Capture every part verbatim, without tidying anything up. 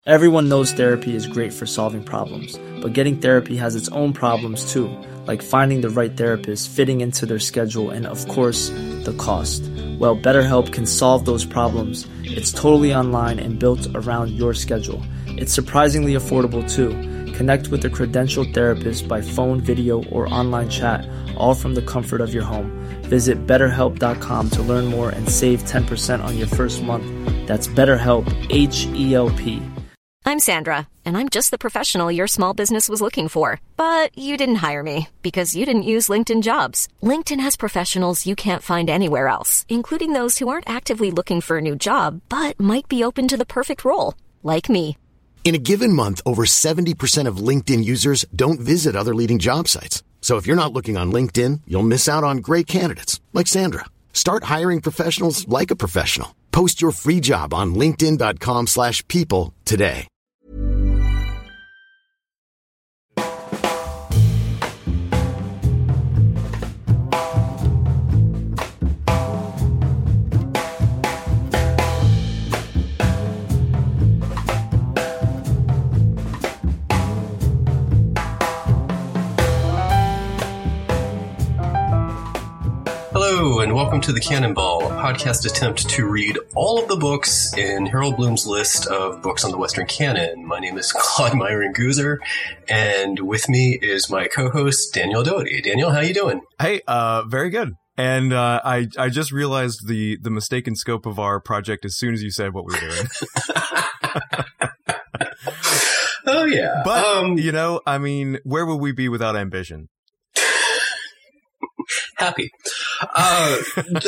Everyone knows therapy is great for solving problems, but getting therapy has its own problems too, like finding the right therapist, fitting into their schedule, and of course, the cost. Well, BetterHelp can solve those problems. It's totally online and built around your schedule. It's surprisingly affordable too. Connect with a credentialed therapist by phone, video, or online chat, all from the comfort of your home. Visit better help dot com to learn more and save ten percent on your first month. That's BetterHelp, H E L P. I'm Sandra, and I'm just the professional your small business was looking for. But you didn't hire me because you didn't use LinkedIn Jobs. LinkedIn has professionals you can't find anywhere else, including those who aren't actively looking for a new job, but might be open to the perfect role, like me. In a given month, over seventy percent of LinkedIn users don't visit other leading job sites. So if you're not looking on LinkedIn, you'll miss out on great candidates like Sandra. Start hiring professionals like a professional. Post your free job on linkedin dot com slash people today. Hello, and welcome to The Cannonball, a podcast attempt to read all of the books in Harold Bloom's list of books on the Western canon. My name is Claude Myron Goozer, and with me is my co-host, Daniel Doherty. Daniel, how you doing? Hey, uh, very good. And uh, I I just realized the, the mistaken scope of our project as soon as you said what we were doing. Oh, yeah. But, um, you know, I mean, where would we be without ambition? Happy. Uh,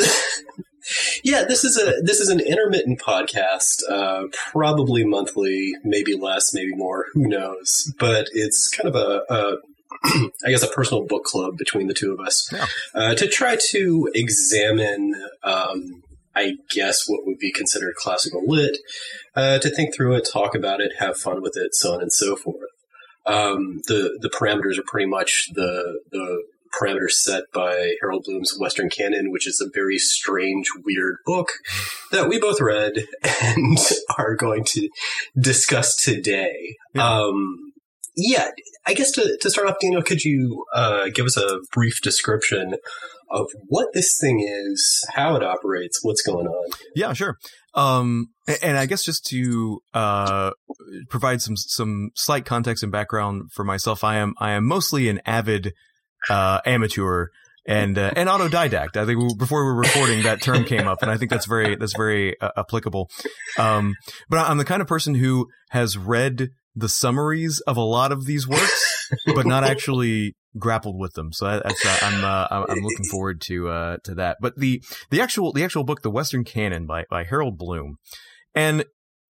yeah, this is a this is an intermittent podcast, uh, probably monthly, maybe less, maybe more, who knows? But it's kind of a, a I guess, a personal book club between the two of us Yeah. uh, to try to examine, um, I guess, what would be considered classical lit, uh, to think through it, talk about it, have fun with it, so on and so forth. Um, the the parameters are pretty much the the parameters set by Harold Bloom's Western Canon, which is a very strange, weird book that we both read and are going to discuss today. Yeah. Um, yeah, I guess to, to start off, Daniel, could you uh, give us a brief description of what this thing is, how it operates, what's going on? Yeah, sure. Um, and I guess just to uh, provide some some slight context and background for myself, I am I am mostly an avid Uh, amateur and uh, and autodidact. I think we, before we were recording, that term came up, and I think that's very that's very uh, applicable. Um, but I'm the kind of person who has read the summaries of a lot of these works, but not actually grappled with them. So that's uh, I'm uh, I'm looking forward to uh, to that. But the the actual the actual book, The Western Canon by by Harold Bloom, and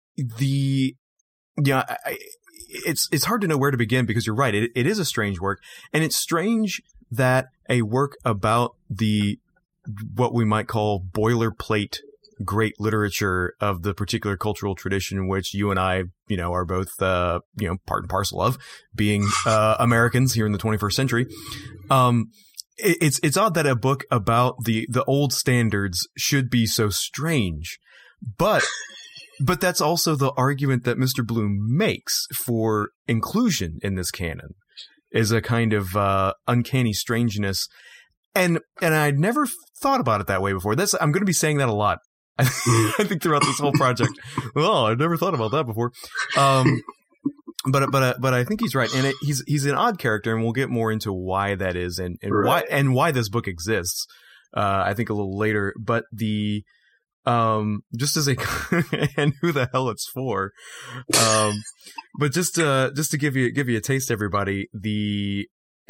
the yeah. I, It's it's hard to know where to begin because you're right. It it is a strange work, and it's strange that a work about the what we might call boilerplate great literature of the particular cultural tradition in which you and I, you know, are both uh, you know part and parcel of, being uh, Americans here in the twenty-first century. Um, it, it's it's odd that a book about the the old standards should be so strange, but. But that's also the argument that Mister Bloom makes for inclusion in this canon, is a kind of uh, uncanny strangeness. And and I'd never thought about it that way before. That's I'm going to be saying that a lot, I think, throughout this whole project. Well, I've never thought about that before. Um, but but uh, but I think he's right, and it, he's he's an odd character, and we'll get more into why that is, and, and right. why and why this book exists. Uh, I think a little later, but the. Um, just as a, and who the hell it's for. Um, but just, uh, just to give you, give you a taste, everybody, the,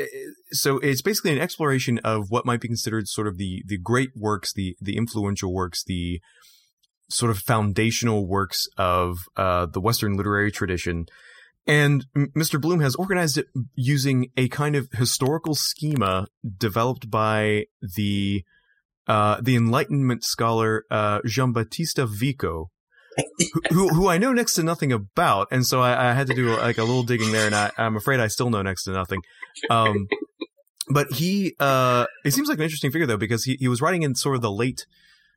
so it's basically an exploration of what might be considered sort of the, the great works, the, the influential works, the sort of foundational works of, uh, the Western literary tradition. And Mister Bloom has organized it using a kind of historical schema developed by the, Uh, the Enlightenment scholar, uh, Giambattista Vico, who, who, who I know next to nothing about. And so I, I had to do like a little digging there, and I, I'm afraid I still know next to nothing. Um, but he, uh, it seems like an interesting figure though, because he, he was writing in sort of the late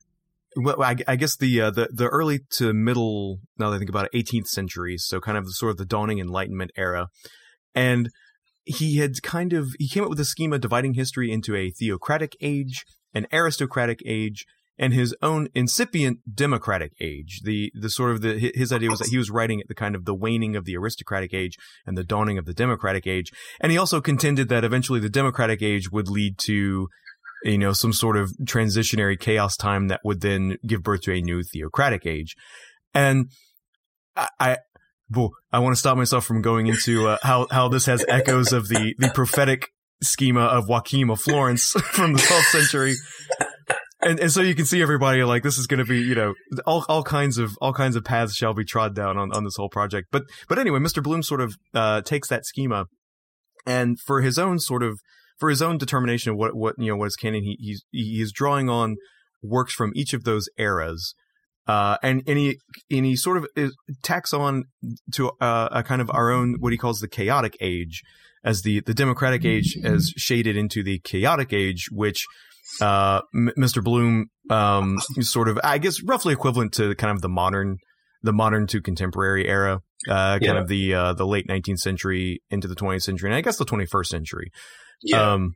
well, I, I guess the, uh, the the early to middle, now that I think about it, eighteenth century, so kind of the, sort of the dawning Enlightenment era. And he had kind of, he came up with a schema dividing history into a theocratic age, an aristocratic age, and his own incipient democratic age. The the sort of the his idea was that he was writing at the kind of the waning of the aristocratic age and the dawning of the democratic age. And he also contended that eventually the democratic age would lead to, you know, some sort of transitionary chaos time that would then give birth to a new theocratic age. And I, I, well, I want to stop myself from going into uh, how how this has echoes of the the prophetic schema of Joachim of Florence from the twelfth century. And and so you can see everybody like this is going to be, you know, all all kinds of all kinds of paths shall be trod down on, on this whole project. But but anyway, Mister Bloom sort of uh, takes that schema, and for his own sort of for his own determination of what what you know what is canon, he he's he's drawing on works from each of those eras, uh, and and he and he sort of is, tacks on to uh, a kind of our own what he calls the chaotic age, as the the democratic age as shaded into the chaotic age, which. Uh, M- Mister Bloom, um, sort of, I guess, roughly equivalent to kind of the modern, the modern to contemporary era, uh, kind yeah. of the uh, the late nineteenth century into the twentieth century, and I guess the twenty-first century. Yeah. Um,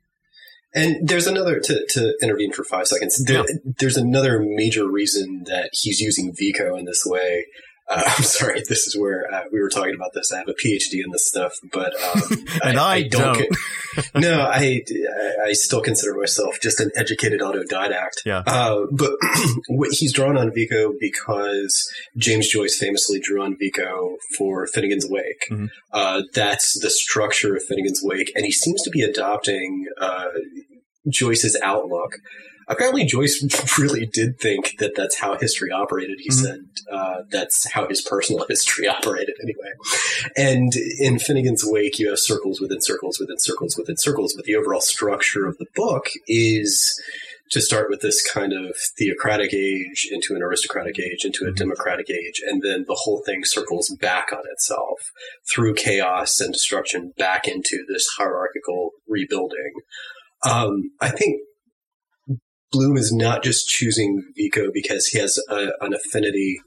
and there's another to, to intervene for five seconds. There, yeah. There's another major reason that he's using Vico in this way. Uh, I'm sorry, this is where uh, we were talking about this. I have a P H D in this stuff, but um, and I, I don't. don't. Con- no, I, I still consider myself just an educated autodidact. Yeah. Uh, but he's drawn on Vico because James Joyce famously drew on Vico for Finnegan's Wake. Mm-hmm. Uh, that's the structure of Finnegan's Wake, and he seems to be adopting uh, Joyce's outlook. Apparently, Joyce really did think that that's how history operated. He mm-hmm. said uh, that's how his personal history operated anyway. And in Finnegan's Wake, you have circles within circles within circles within circles, but the overall structure of the book is to start with this kind of theocratic age into an aristocratic age into a mm-hmm. democratic age, and then the whole thing circles back on itself through chaos and destruction back into this hierarchical rebuilding. Um, I think Bloom is not just choosing Vico because he has a, an affinity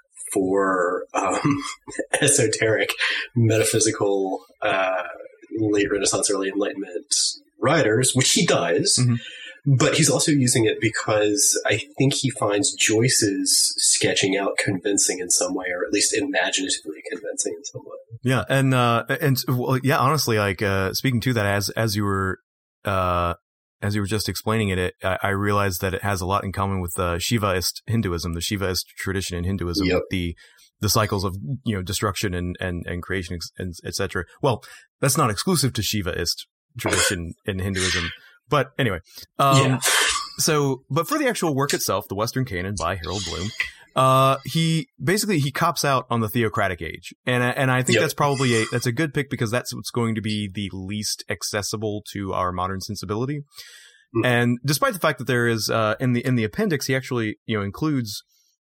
for um, esoteric, metaphysical, uh, late Renaissance, early Enlightenment writers, which he does, mm-hmm. but he's also using it because I think he finds Joyce's sketching out convincing in some way, or at least imaginatively convincing in some way. Yeah, and uh, and well, yeah, honestly, like uh, speaking to that, as as you were. Uh, As you were just explaining it, it I, I realized that it has a lot in common with uh, Shivaist Hinduism, the Shivaist tradition in Hinduism, yep. with the the cycles of you know destruction and and, and creation, and et cetera. Well, that's not exclusive to Shivaist tradition in Hinduism, but anyway. Um, yeah. So, but for the actual work itself, the Western Canon by Harold Bloom, uh, he basically he cops out on the theocratic age, and and I think yep. that's probably a that's a good pick because that's what's going to be the least accessible to our modern sensibility. Mm-hmm. And despite the fact that there is uh, in the in the appendix, he actually you know includes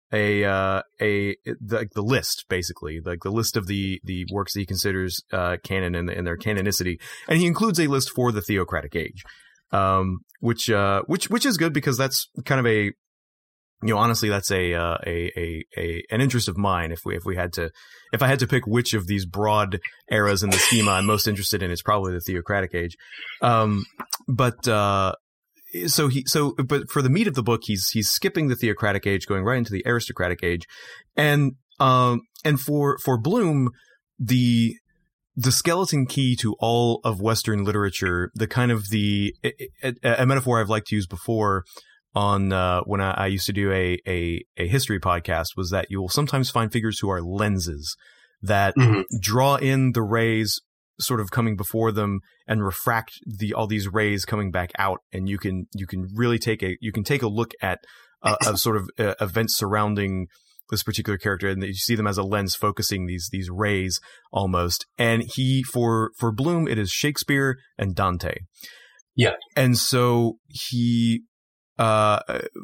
a uh, a the, the list basically like the list of the the works that he considers uh, canon and, and their canonicity, and he includes a list for the theocratic age. Um, which, uh, which, which is good because that's kind of a, you know, honestly, that's a, uh, a, a, a, an interest of mine. If we, if we had to, if I had to pick which of these broad eras in the schema I'm most interested in, it's probably the theocratic age. Um, but, uh, so he, so, but for the meat of the book, he's, he's skipping the theocratic age, going right into the aristocratic age. And, um, and for, for Bloom, the, the skeleton key to all of Western literature, the kind of the a, a metaphor I've liked to use before on uh, when I, I used to do a, a a history podcast was that you will sometimes find figures who are lenses that mm-hmm. draw in the rays sort of coming before them and refract the all these rays coming back out, and you can you can really take a you can take a look at uh, of sort of uh, events surrounding this particular character, and you see them as a lens focusing these these rays almost. And he for for Bloom, it is Shakespeare and Dante. Yeah, and so he, uh,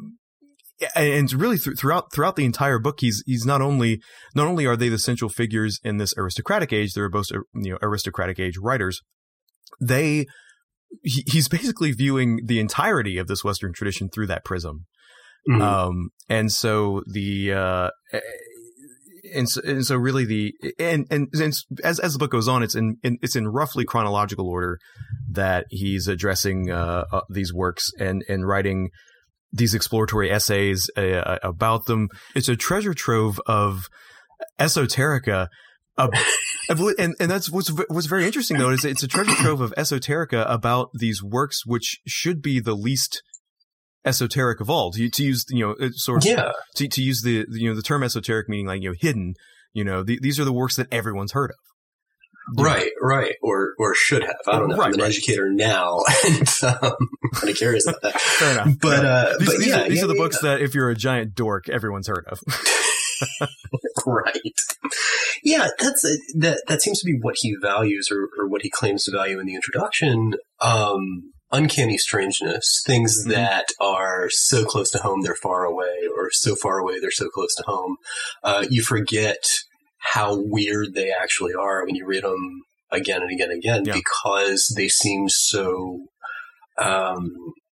and really th- throughout throughout the entire book, he's he's not only not only are they the central figures in this aristocratic age, they're both you know aristocratic age writers. They he, he's basically viewing the entirety of this Western tradition through that prism. Mm-hmm. Um, and so the, uh, and so, and so really the, and, and, and as, as the book goes on, it's in, in, it's in roughly chronological order that he's addressing, uh, uh these works and, and writing these exploratory essays, uh, about them. It's a treasure trove of esoterica. Uh, and, and that's what's, what's very interesting though, is it's a treasure trove of esoterica about these works, which should be the least esoteric of all, to, to use, you know, sort of, yeah. to, to use the, you know, the term esoteric meaning like, you know, hidden, you know, the, these are the works that everyone's heard of. Right, right. Or, or should have. I don't know. Right, I'm an right. educator now and, um, I'm kind of curious about that. Fair enough. But, uh, these, but these, yeah, are, these yeah, are the yeah, books yeah. that if you're a giant dork, everyone's heard of. Right. Yeah, that's a, that. That seems to be what he values, or, or what he claims to value in the introduction. Um, uncanny strangeness, things mm-hmm. that are so close to home they're far away, or so far away they're so close to home. Uh, you forget how weird they actually are when you read them again and again and again, yeah. because they seem so um,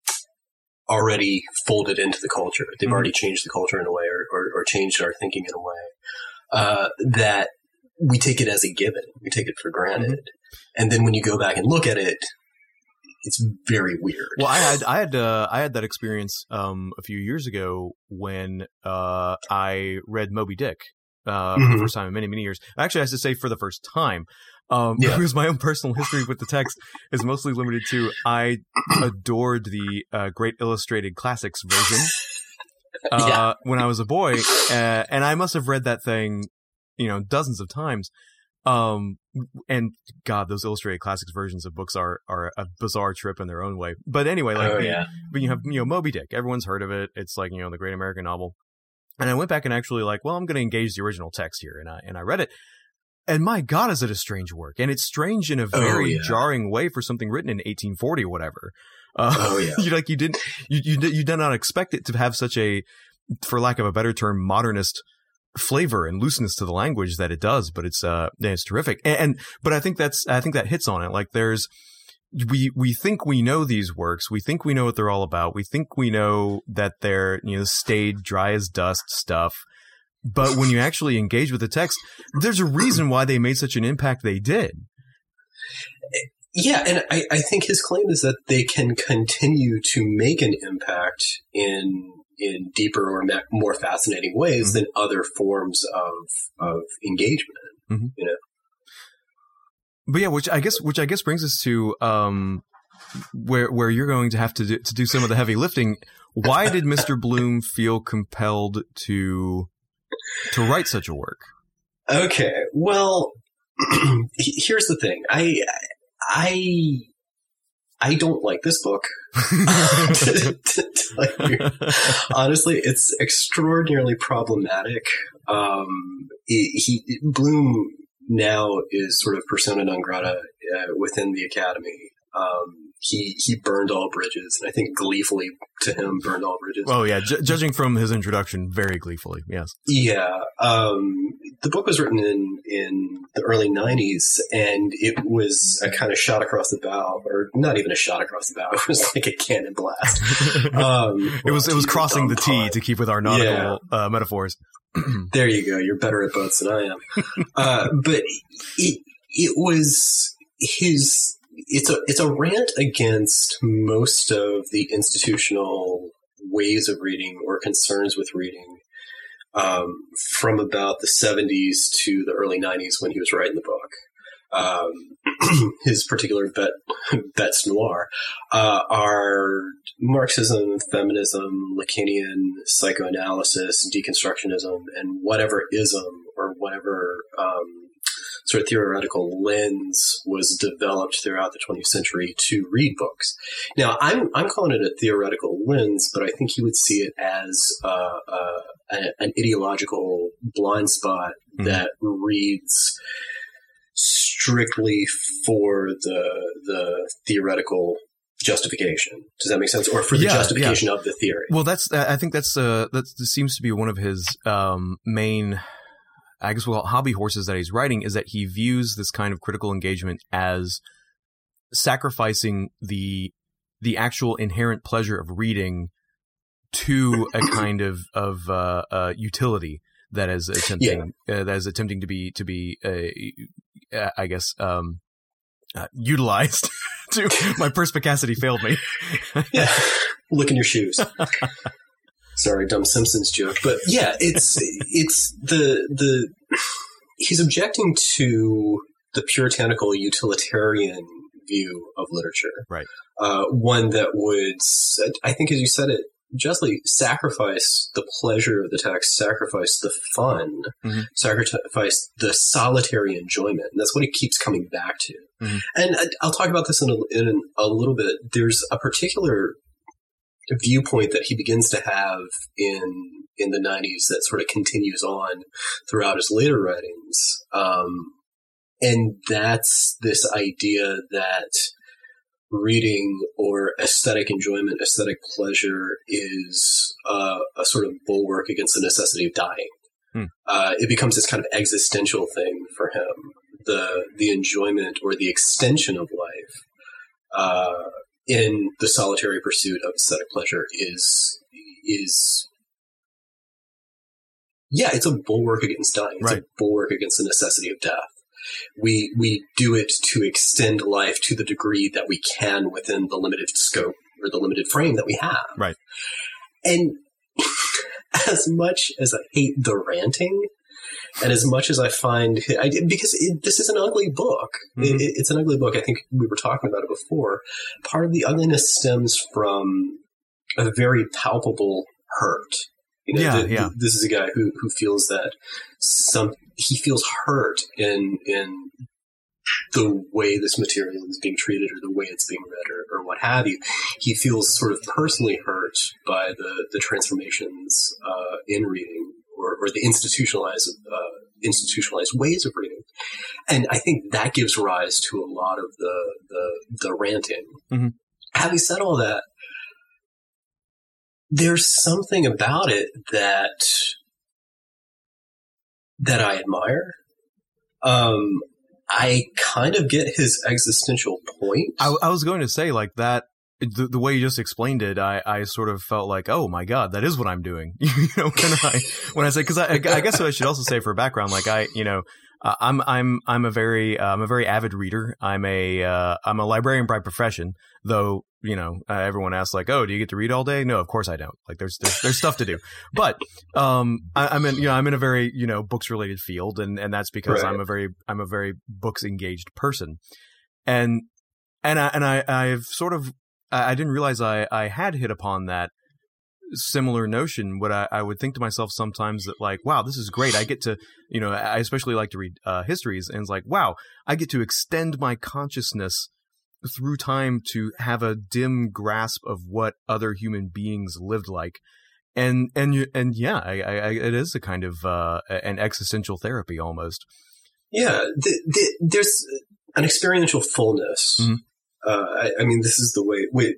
already folded into the culture. They've mm-hmm. already changed the culture in a way, or, or, or changed our thinking in a way. Uh, that we take it as a given. We take it for granted. Mm-hmm. And then when you go back and look at it, it's very weird. Well, I had, I had, uh, I had that experience, um, a few years ago when, uh, I read Moby Dick, uh, mm-hmm. for the first time in many, many years. Actually, I have to say for the first time, um, yeah. because my own personal history with the text is mostly limited to, I adored the, uh, Great Illustrated Classics version. Uh, yeah. when I was a boy, uh, and I must have read that thing, you know, dozens of times. Um, and God, those Illustrated Classics versions of books are, are a bizarre trip in their own way. But anyway, like, oh, the, yeah. but you have, you know, Moby Dick, everyone's heard of it. It's like, you know, the great American novel. And I went back and actually like, well, I'm going to engage the original text here. And I, and I read it. And my God, is it a strange work? And it's strange in a very oh, yeah. jarring way for something written in eighteen forty or whatever. Uh, oh yeah, you like you didn't you you you did not expect it to have such a, for lack of a better term, modernist flavor and looseness to the language that it does. But it's uh it's terrific. And, and but I think that's I think that hits on it. Like there's we we think we know these works. We think we know what they're all about. We think we know that they're, you know, staid, dry as dust stuff. But when you actually engage with the text, there's a reason why they made such an impact they did. Yeah, and I, I think his claim is that they can continue to make an impact in in deeper or ma- more fascinating ways mm-hmm. than other forms of of engagement. Mm-hmm. You know, but yeah, which I guess which I guess brings us to um, where where you're going to have to do, to do some of the heavy lifting. Why did Mister Bloom feel compelled to to write such a work? Okay, well, here's the thing. I. I I don't like this book. to, to tell you. Honestly, it's extraordinarily problematic. Um, he, he Bloom now is sort of persona non grata uh, within the Academy. Um, he he burned all bridges, and I think gleefully to him burned all bridges. Oh yeah, J- judging from his introduction, very gleefully, yes. Yeah, um, the book was written in in the early nineties, and it was a kind of shot across the bow, or not even a shot across the bow. It was like a cannon blast. Um, it was it was crossing the T to keep with our nautical yeah. uh, metaphors. There you go. You're better at boats than I am. Uh, but it it was his. It's a it's a rant against most of the institutional ways of reading or concerns with reading um, from about the seventies to the early nineties when he was writing the book. Um, his particular bet, bets noir uh, are Marxism, feminism, Lacanian psychoanalysis, deconstructionism, and whatever ism or whatever um, sort of theoretical lens was developed throughout the twentieth century to read books. Now, I'm I'm calling it a theoretical lens, but I think he would see it as uh, uh, a, an ideological blind spot mm-hmm. that reads strictly for the the theoretical justification. Does that make sense? Or for the yeah, justification yeah. of the theory? Well, that's I think that's uh, that seems to be one of his um, main. I guess well, hobby horses that he's writing is that he views this kind of critical engagement as sacrificing the the actual inherent pleasure of reading to a kind of of uh, uh, utility that is attempting yeah. uh, that is attempting to be to be uh, I guess um, uh, utilized. to my perspicacity failed me. Yeah, look in your shoes. Sorry, dumb Simpsons joke, but yeah, it's it's the the he's objecting to the puritanical utilitarian view of literature, right? Uh, one that would, I think, as you said it justly, sacrifice the pleasure of the text, sacrifice the fun, mm-hmm. sacrifice the solitary enjoyment. And that's what he keeps coming back to. Mm-hmm. And I'll talk about this in a, in a little bit. There's a particular viewpoint that he begins to have in in the nineties that sort of continues on throughout his later writings. Um, and that's this idea that reading or aesthetic enjoyment, aesthetic pleasure is uh, a sort of bulwark against the necessity of dying. Hmm. Uh, it becomes this kind of existential thing for him. The the enjoyment or the extension of life uh, in the solitary pursuit of aesthetic pleasure is is yeah, it's a bulwark against dying. It's right. a bulwark against the necessity of death. We we do it to extend life to the degree that we can within the limited scope or the limited frame that we have. Right. And as much as I hate the ranting, and as much as I find I, because it, this is an ugly book, mm-hmm. it, it's an ugly book. I think we were talking about it before. Part of the ugliness stems from a very palpable hurt. You know, yeah, the, yeah. The, this is a guy who who feels that some. He feels hurt in in the way this material is being treated or the way it's being read or, or what have you. He feels sort of personally hurt by the, the transformations uh, in reading or, or the institutionalized uh, institutionalized ways of reading. And I think that gives rise to a lot of the the, the ranting. Mm-hmm. Having said all that, there's something about it that that I admire. Um, I kind of get his existential point. I, I was going to say, like, that, the, the way you just explained it, I, I sort of felt like, oh my God, that is what I'm doing. you know, when I, when I say, cause I, I guess what I should also say for background, like I, you know, uh, I'm, I'm, I'm a very, uh, I'm a very avid reader. I'm a, uh, I'm a librarian by profession, though, you know, uh, everyone asks like, oh, do you get to read all day? No, of course I don't. Like there's, there's, there's stuff to do, but, um, I, I'm in, you know, I'm in a very, you know, books related field and, and that's because right. I'm a very, I'm a very books engaged person. And, and I, and I, I've sort of, I didn't realize I, I had hit upon that similar notion. What I, I would think to myself sometimes that like, wow, this is great. I get to, you know, I especially like to read uh, histories and it's like, wow, I get to extend my consciousness through time to have a dim grasp of what other human beings lived like. And, and, you, and yeah, I, I, it is a kind of, uh, an existential therapy almost. Yeah. The, the, there's an experiential fullness. Mm-hmm. Uh, I, I mean, this is the way, wait,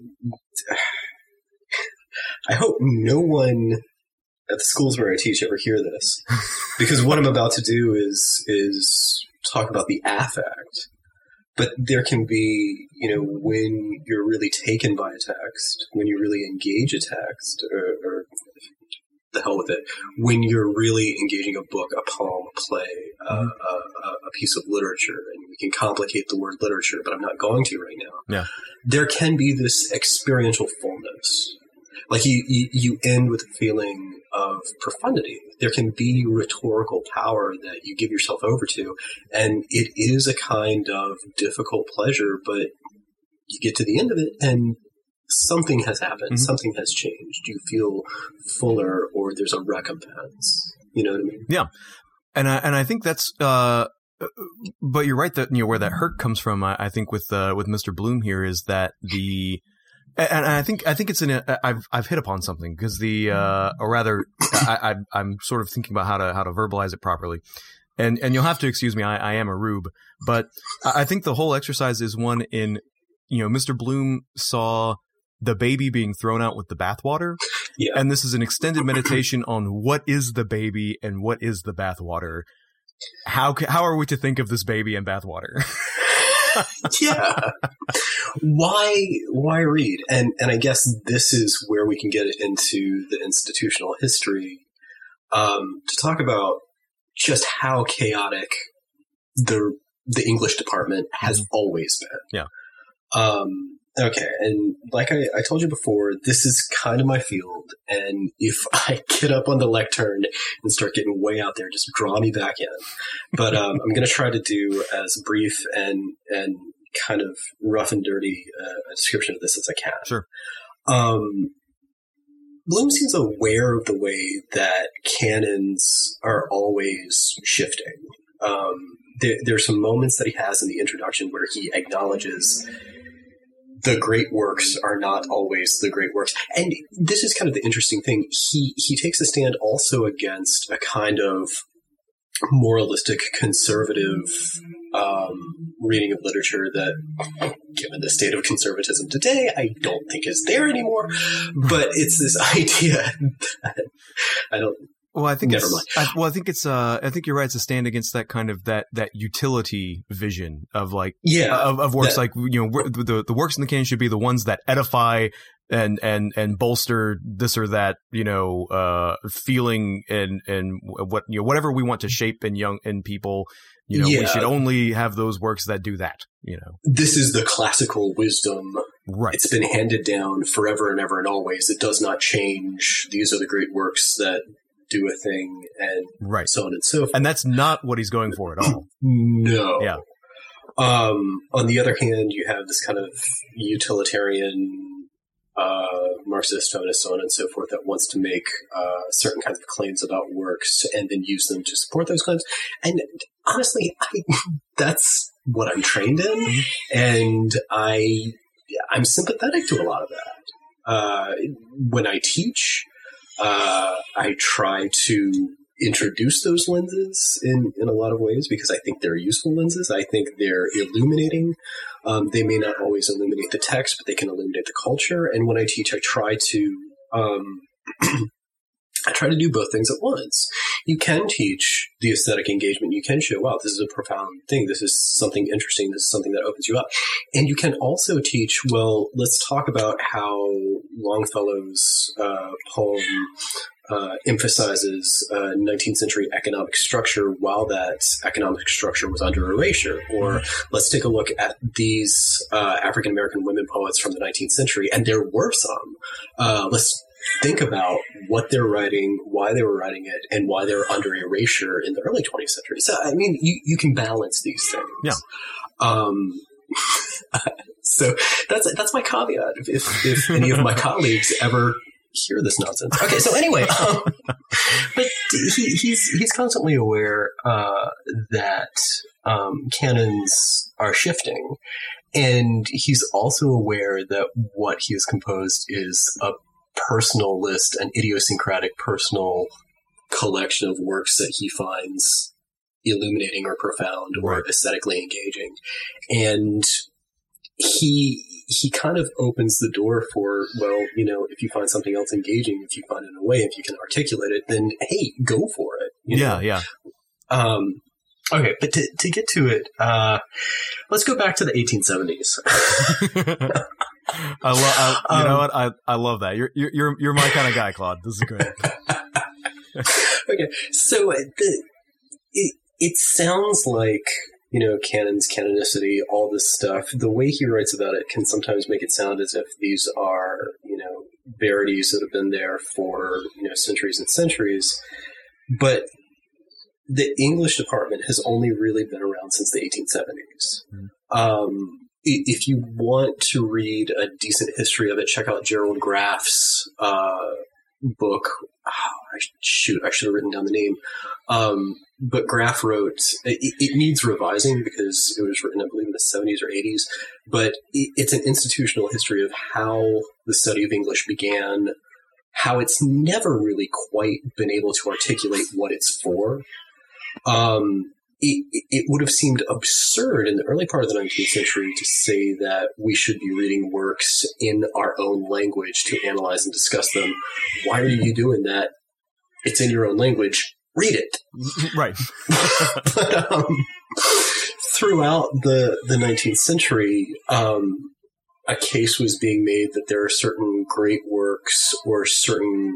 I hope no one at the schools where I teach ever hear this, because what I'm about to do is is talk about the affect. But there can be, you know, when you're really taken by a text, when you really engage a text, or, or the hell with it, when you're really engaging a book, a poem, a play, uh, a, a piece of literature, and we can complicate the word literature, but I'm not going to right now. Yeah. There can be this experiential fullness. Like you, you, you end with a feeling of profundity. There can be rhetorical power that you give yourself over to, and it is a kind of difficult pleasure, but you get to the end of it and something has happened, mm-hmm. something has changed. You feel fuller or there's a recompense. You know what I mean? Yeah. And I, and I think that's, uh, but you're right that, you know, where that hurt comes from, I, I think with, uh, with Mister Bloom here is that the, and I think I think it's in a, I've I've hit upon something because the uh, or rather I, I I'm sort of thinking about how to how to verbalize it properly, and and you'll have to excuse me, I, I am a rube, but I think the whole exercise is one in, you know, Mister Bloom saw the baby being thrown out with the bathwater, yeah. and this is an extended meditation on what is the baby and what is the bathwater. How how are we to think of this baby and bathwater? Yeah. why why read? And and I guess this is where we can get into the institutional history um, to talk about just how chaotic the the English department has always been. Yeah. Um, okay, and like I, I told you before, this is kind of my field, and if I get up on the lectern and start getting way out there, just draw me back in. But um, I'm going to try to do as brief and and kind of rough and dirty uh, a description of this as I can. Sure. Um, Bloom seems aware of the way that canons are always shifting. Um, there, there are some moments that he has in the introduction where he acknowledges the great works are not always the great works. And this is kind of the interesting thing. He, he takes a stand also against a kind of moralistic, conservative um, reading of literature that, given the state of conservatism today, I don't think is there anymore. But it's this idea that I don't. Well, I think Never it's, mind. I, well, I think it's. Uh, I think you're right. It's a stand against that kind of that that utility vision of like Yeah, of, of works that, like you know the the works in the canon should be the ones that edify and and and bolster this or that you know uh, feeling and and what you know whatever we want to shape in young in people. You know, yeah. we should only have those works that do that. You know, This is the classical wisdom. right? It's been handed down forever and ever and always. It does not change. These are the great works that do a thing, and Right. so on and so forth. And that's not what he's going for at all. No. Yeah. Um, on the other hand, you have this kind of utilitarian, uh, Marxist, feminist, so on and so forth, that wants to make uh, certain kinds of claims about works and then use them to support those claims. And honestly, I, that's what I'm trained in, Mm-hmm. and I, I'm sympathetic to a lot of that. Uh, when I teach, uh, I try to introduce those lenses in, in a lot of ways because I think they're useful lenses. I think they're illuminating. Um, they may not always illuminate the text, but they can illuminate the culture. And when I teach, I try to um, I try to do both things at once. You can teach the aesthetic engagement. You can show, wow, this is a profound thing. This is something interesting. This is something that opens you up. And you can also teach, well, let's talk about how Longfellow's uh, poem uh, emphasizes uh, nineteenth century economic structure while that economic structure was under erasure. Or let's take a look at these uh, African-American women poets from the nineteenth century, and there were some. Uh, let's think about what they're writing, why they were writing it, and why they were under erasure in the early twentieth century. So, I mean, you, you can balance these things. Yeah. Um, so that's that's my caveat. If if any of my colleagues ever hear this nonsense, okay. So anyway, um, but he, he's he's constantly aware uh, that um, canons are shifting, and he's also aware that what he has composed is a personal list, an idiosyncratic personal collection of works that he finds illuminating or profound or Right. aesthetically engaging. And he he kind of opens the door for, well, you know, if you find something else engaging, if you find it in a way, if you can articulate it, then hey, go for it. you Yeah, know? yeah. Um, okay, but to, to get to it, uh, let's go back to the eighteen seventies. I love. You know Um, what? I I love that. You're you're you're you're my kind of guy, Claude. This is great. Okay, so uh, the, it it sounds like, you know, canons, canonicity, all this stuff. The way he writes about it can sometimes make it sound as if these are, you know, verities that have been there for, you know, centuries and centuries. But the English department has only really been around since the eighteen seventies. Mm. Um, i- if you want to read a decent history of it, check out Gerald Graff's uh, book. Oh, I, shoot, I should have written down the name. Um, but Graff wrote, it, it needs revising because it was written, I believe, in the seventies or eighties, but it, it's an institutional history of how the study of English began, how it's never really quite been able to articulate what it's for. Um, it, it would have seemed absurd in the early part of the nineteenth century to say that we should be reading works in our own language to analyze and discuss them. Why are you doing that? It's in your own language. Read it. Right. But um, throughout the, the nineteenth century, um, a case was being made that there are certain great works or certain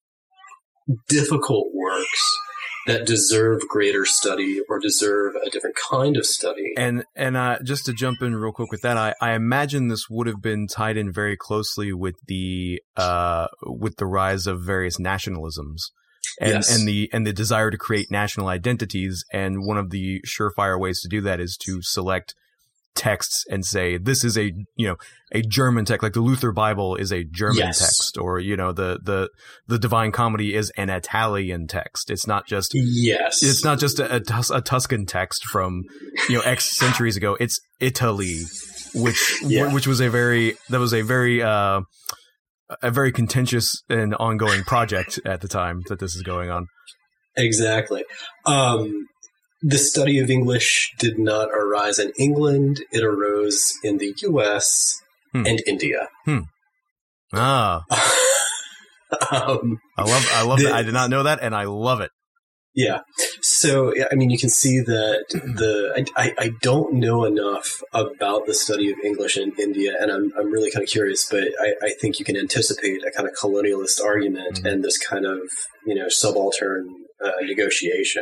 difficult works that deserve greater study or deserve a different kind of study. And and uh, just to jump in real quick with that, I, I imagine this would have been tied in very closely with the uh with the rise of various nationalisms and Yes. and the and the desire to create national identities. And one of the surefire ways to do that is to select texts and say this is a you know a German text, like the Luther Bible is a German Yes. text, or you know the the the Divine Comedy is an Italian text. It's not just Yes. it's not just a, a, Tus- a Tuscan text from you know X centuries ago. It's Italy, which Yeah. which was a very that was a very uh, a very contentious and ongoing project at the time that this is going on. Exactly. Um, the study of English did not arise in England. It arose in the U S Hmm. and India. Ah, um, I love I love The- that. I did not know that, and I love it. yeah. So, yeah, I mean, you can see that the I, I, I don't know enough about the study of English in India, and I'm I'm really kind of curious, but I, I think you can anticipate a kind of colonialist argument Mhm. and this kind of, you know, subaltern uh, negotiation.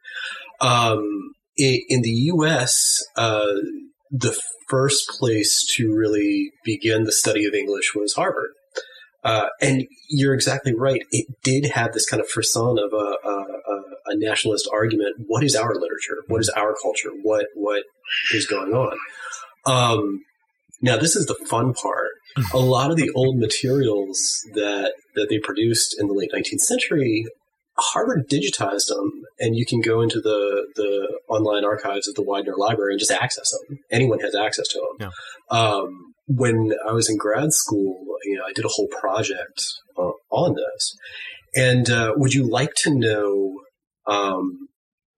Um, i- in the U S, uh, the first place to really begin the study of English was Harvard. Uh, and you're exactly right. It did have this kind of frisson of a, a, a, a nationalist argument. What is our literature? What is our culture? What what is going on? Um, now, this is the fun part. A lot of the old materials that that they produced in the late nineteenth century, Harvard digitized them, and you can go into the, the online archives of the Widener Library and just access them. Anyone has access to them. Yeah. Um, when I was in grad school, you know, I did a whole project uh, on this. And uh, would you like to know um,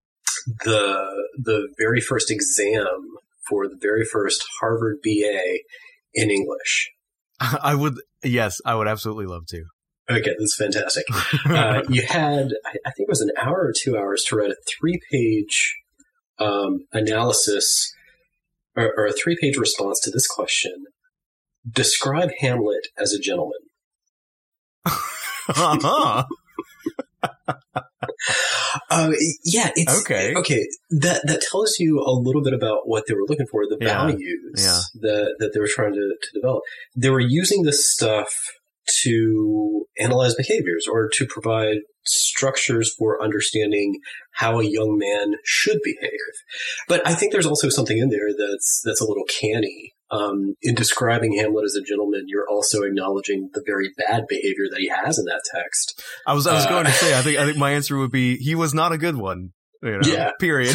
the the very first exam for the very first Harvard B A in English? I would yes, I would absolutely love to. Okay, that's fantastic. Uh, you had, I I think it was an hour or two hours to write a three-page um, analysis or, or a three-page response to this question. Describe Hamlet as a gentleman. Uh-huh. Uh, yeah, it's Okay. Okay, that that tells you a little bit about what they were looking for, the Yeah, values yeah. that that they were trying to, to develop. They were using this stuff to analyze behaviors or to provide structures for understanding how a young man should behave. But I think there's also something in there that's that's a little canny. Um, in describing Hamlet as a gentleman, you're also acknowledging the very bad behavior that he has in that text. I was I was Uh, going to say I think I think my answer would be he was not a good one. You know, Yeah. Period.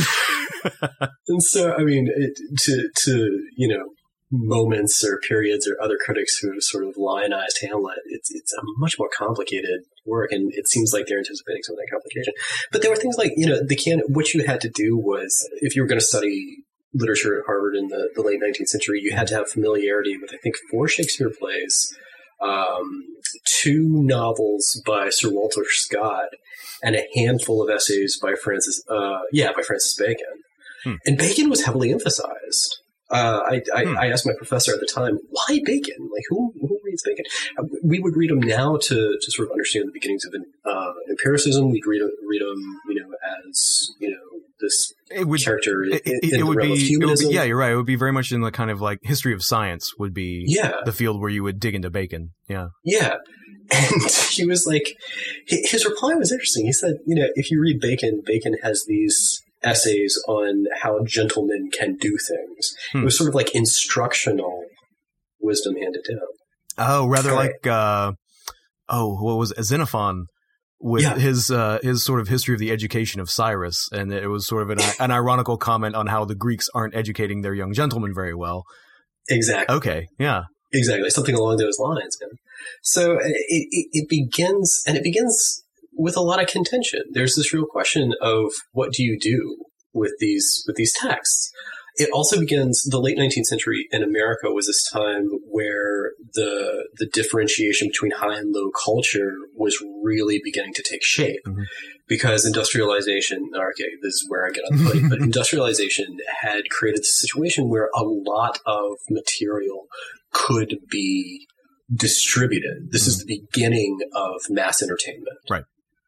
And so, I mean, it, to to you know, moments or periods or other critics who have sort of lionized Hamlet, it's it's a much more complicated work, and it seems like they're anticipating some of that complication. But there were things like, you know, the can what you had to do was, if you were going to study literature at Harvard in the, the late nineteenth century, you had to have familiarity with, I think, four Shakespeare plays, um, two novels by Sir Walter Scott, and a handful of essays by Francis, uh, yeah, by Francis Bacon. Hmm. And Bacon was heavily emphasized. Uh, I, I, Hmm. I asked my professor at the time, why Bacon? Like, who, who reads Bacon? Uh, We would read him now to, to sort of understand the beginnings of uh, empiricism. We'd read, read him, you know, as, you know, this It would character in, it, it, in it the would realm be, of it would humanism. be yeah, you're right. It would be very much in the kind of like history of science would be Yeah. the field where you would dig into Bacon. Yeah. Yeah. And he was like, hi- his reply was interesting. He said, you know, if you read Bacon, Bacon has these essays on how gentlemen can do things. Hmm. It was sort of like instructional wisdom handed down. Oh, rather Right. like uh oh, what was it? Xenophon with Yeah. his uh his sort of history of the education of Cyrus, and it was sort of an an ironical comment on how the Greeks aren't educating their young gentlemen very well. Exactly. Okay, yeah. Exactly. Something along those lines, man. So it, it, it begins, and it begins with a lot of contention. There's this real question of what do you do with these, with these texts? It also begins, the late nineteenth century in America was this time where the, the differentiation between high and low culture was really beginning to take shape. Mhm. Because industrialization, okay, this is where I get on the plate, but industrialization had created a situation where a lot of material could be distributed. This mm-hmm. is the beginning of mass entertainment. Right.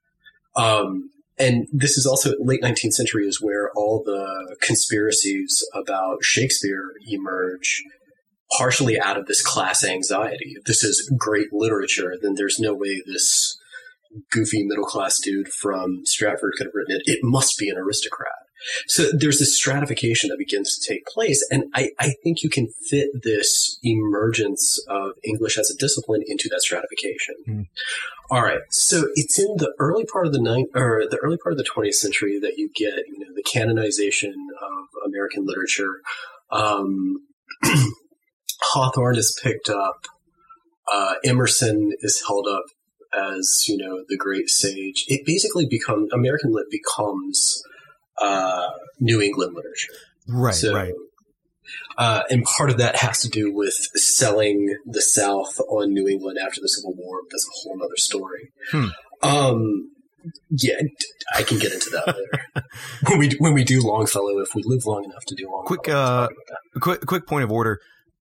Um, and this is also late nineteenth century is where all the conspiracies about Shakespeare emerge, partially out of this class anxiety. If this is great literature, then there's no way this goofy middle-class dude from Stratford could have written it. It must be an aristocrat. So there's this stratification that begins to take place. And I, I think you can fit this emergence of English as a discipline into that stratification. Mm. All right. So it's in the early part of the ninth or the early part of the twentieth century that you get, you know, the canonization of American literature. Um, Hawthorne is picked up. Uh, Emerson is held up as, you know, the great sage. It basically becomes, American lit becomes uh, New England literature. Right, so, right. Uh, and part of that has to do with selling the South on New England after the Civil War. That's a whole other story. Hmm. Um, yeah, I can get into that later. when we when we do Longfellow, if we live long enough to do Longfellow. Quick, uh, quick, quick point of order.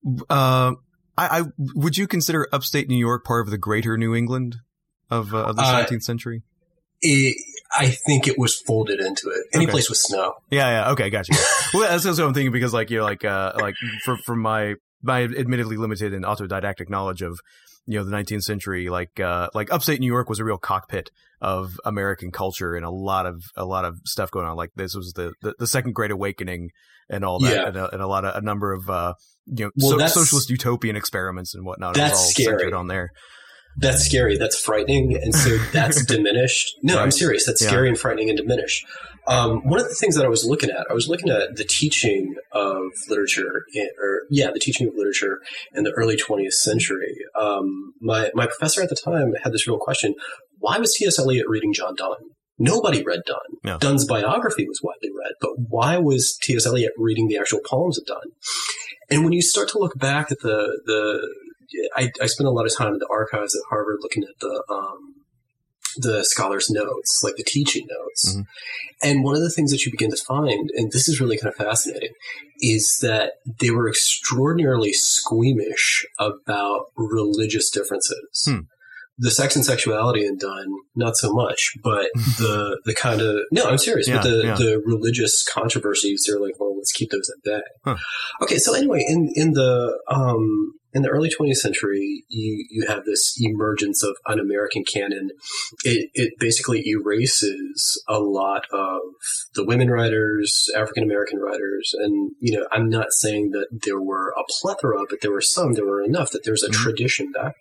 Uh, I, I would you consider upstate New York part of the greater New England of, uh, of the uh, seventeenth century? It, I think it was folded into it. Any okay. place with snow. Yeah, yeah. Okay, gotcha. Well, that's what I'm thinking because, like, you know, like, uh, like for for my my admittedly limited and autodidactic knowledge of, you know, the nineteenth century, like, uh, like upstate New York was a real cockpit of American culture and a lot of a lot of stuff going on. Like, this was the the, the Second Great Awakening and all that, yeah. and, a, and a lot of a number of uh, you know, well, so, socialist utopian experiments and whatnot. That's it was all scary. centered on there. That's scary. That's frightening. And so that's diminished. No, right. I'm serious. That's yeah. scary and frightening and diminished. Um, one of the things that I was looking at, I was looking at the teaching of literature, in, or yeah, the teaching of literature in the early twentieth century. Um, my, my professor at the time had this real question. Why was T S Eliot reading John Donne? Nobody read Donne. No. Donne's biography was widely read, but why was T S Eliot reading the actual poems of Donne? And when you start to look back at the, the, I, I spent a lot of time in the archives at Harvard looking at the um, the scholars' notes, like the teaching notes. Mm-hmm. And one of the things that you begin to find, and this is really kind of fascinating, is that they were extraordinarily squeamish about religious differences. Hmm. The sex and sexuality in Donne, not so much, but the the kind of – no, I'm serious. Yeah, but the, yeah. the religious controversies, they're like, well, let's keep those at bay. Huh. Okay, so anyway, in, in the um, – in the early twentieth century, you, you have this emergence of an American canon. It, it basically erases a lot of the women writers, African-American writers. And, you know, I'm not saying that there were a plethora, but there were some, there were enough that there's a mm-hmm. tradition back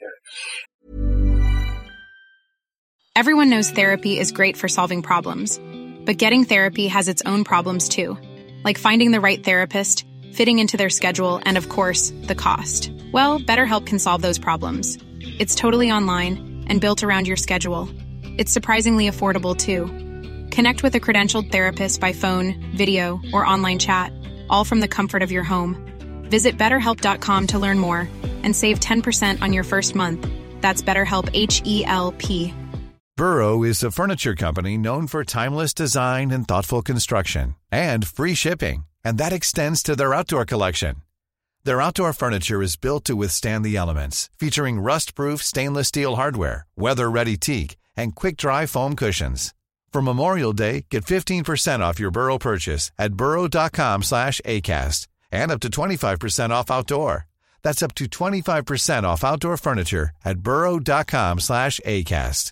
there. Everyone knows therapy is great for solving problems, but getting therapy has its own problems too, like finding the right therapist, fitting into their schedule, and of course, the cost. Well, BetterHelp can solve those problems. It's totally online and built around your schedule. It's surprisingly affordable too. Connect with a credentialed therapist by phone, video, or online chat, all from the comfort of your home. Visit better help dot com to learn more and save ten percent on your first month. That's BetterHelp, H E L P. Burrow is a furniture company known for timeless design and thoughtful construction and free shipping, and that extends to their outdoor collection. Their outdoor furniture is built to withstand the elements, featuring rust-proof stainless steel hardware, weather-ready teak, and quick-dry foam cushions. For Memorial Day, get fifteen percent off your Burrow purchase at burrow dot com slash acast and up to twenty-five percent off outdoor. That's up to twenty-five percent off outdoor furniture at burrow dot com slash acast.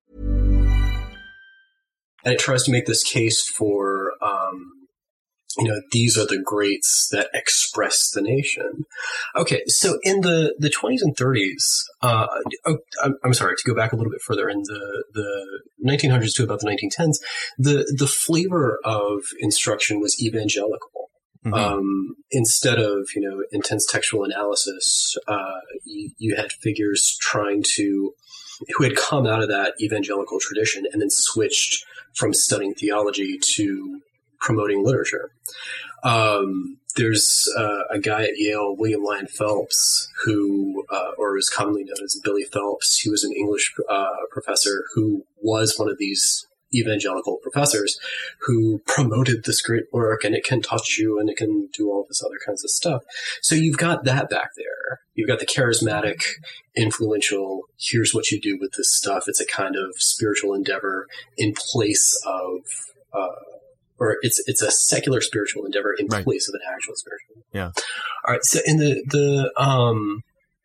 And it tries to make this case for, um, you know, these are the greats that express the nation. Okay, so in the, the twenties and thirties, uh, oh, I'm, I'm sorry, to go back a little bit further, in the, the nineteen hundreds to about the nineteen tens, the, the flavor of instruction was evangelical. Mm-hmm. Um, instead of, you know, intense textual analysis, uh, you, you had figures trying to, who had come out of that evangelical tradition and then switched from studying theology to promoting literature. Um, there's uh, a guy at Yale, William Lyon Phelps, who, uh, or is commonly known as Billy Phelps. He was an English uh, professor who was one of these evangelical professors who promoted this great work, and it can touch you and it can do all this other kinds of stuff. So you've got that back there. You've got the charismatic, influential, here's what you do with this stuff. It's a kind of spiritual endeavor in place of, uh, or it's it's a secular spiritual endeavor in right. place of an actual spiritual. Yeah. All right. So in the, the um,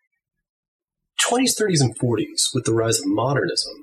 twenties, thirties, and forties, with the rise of modernism,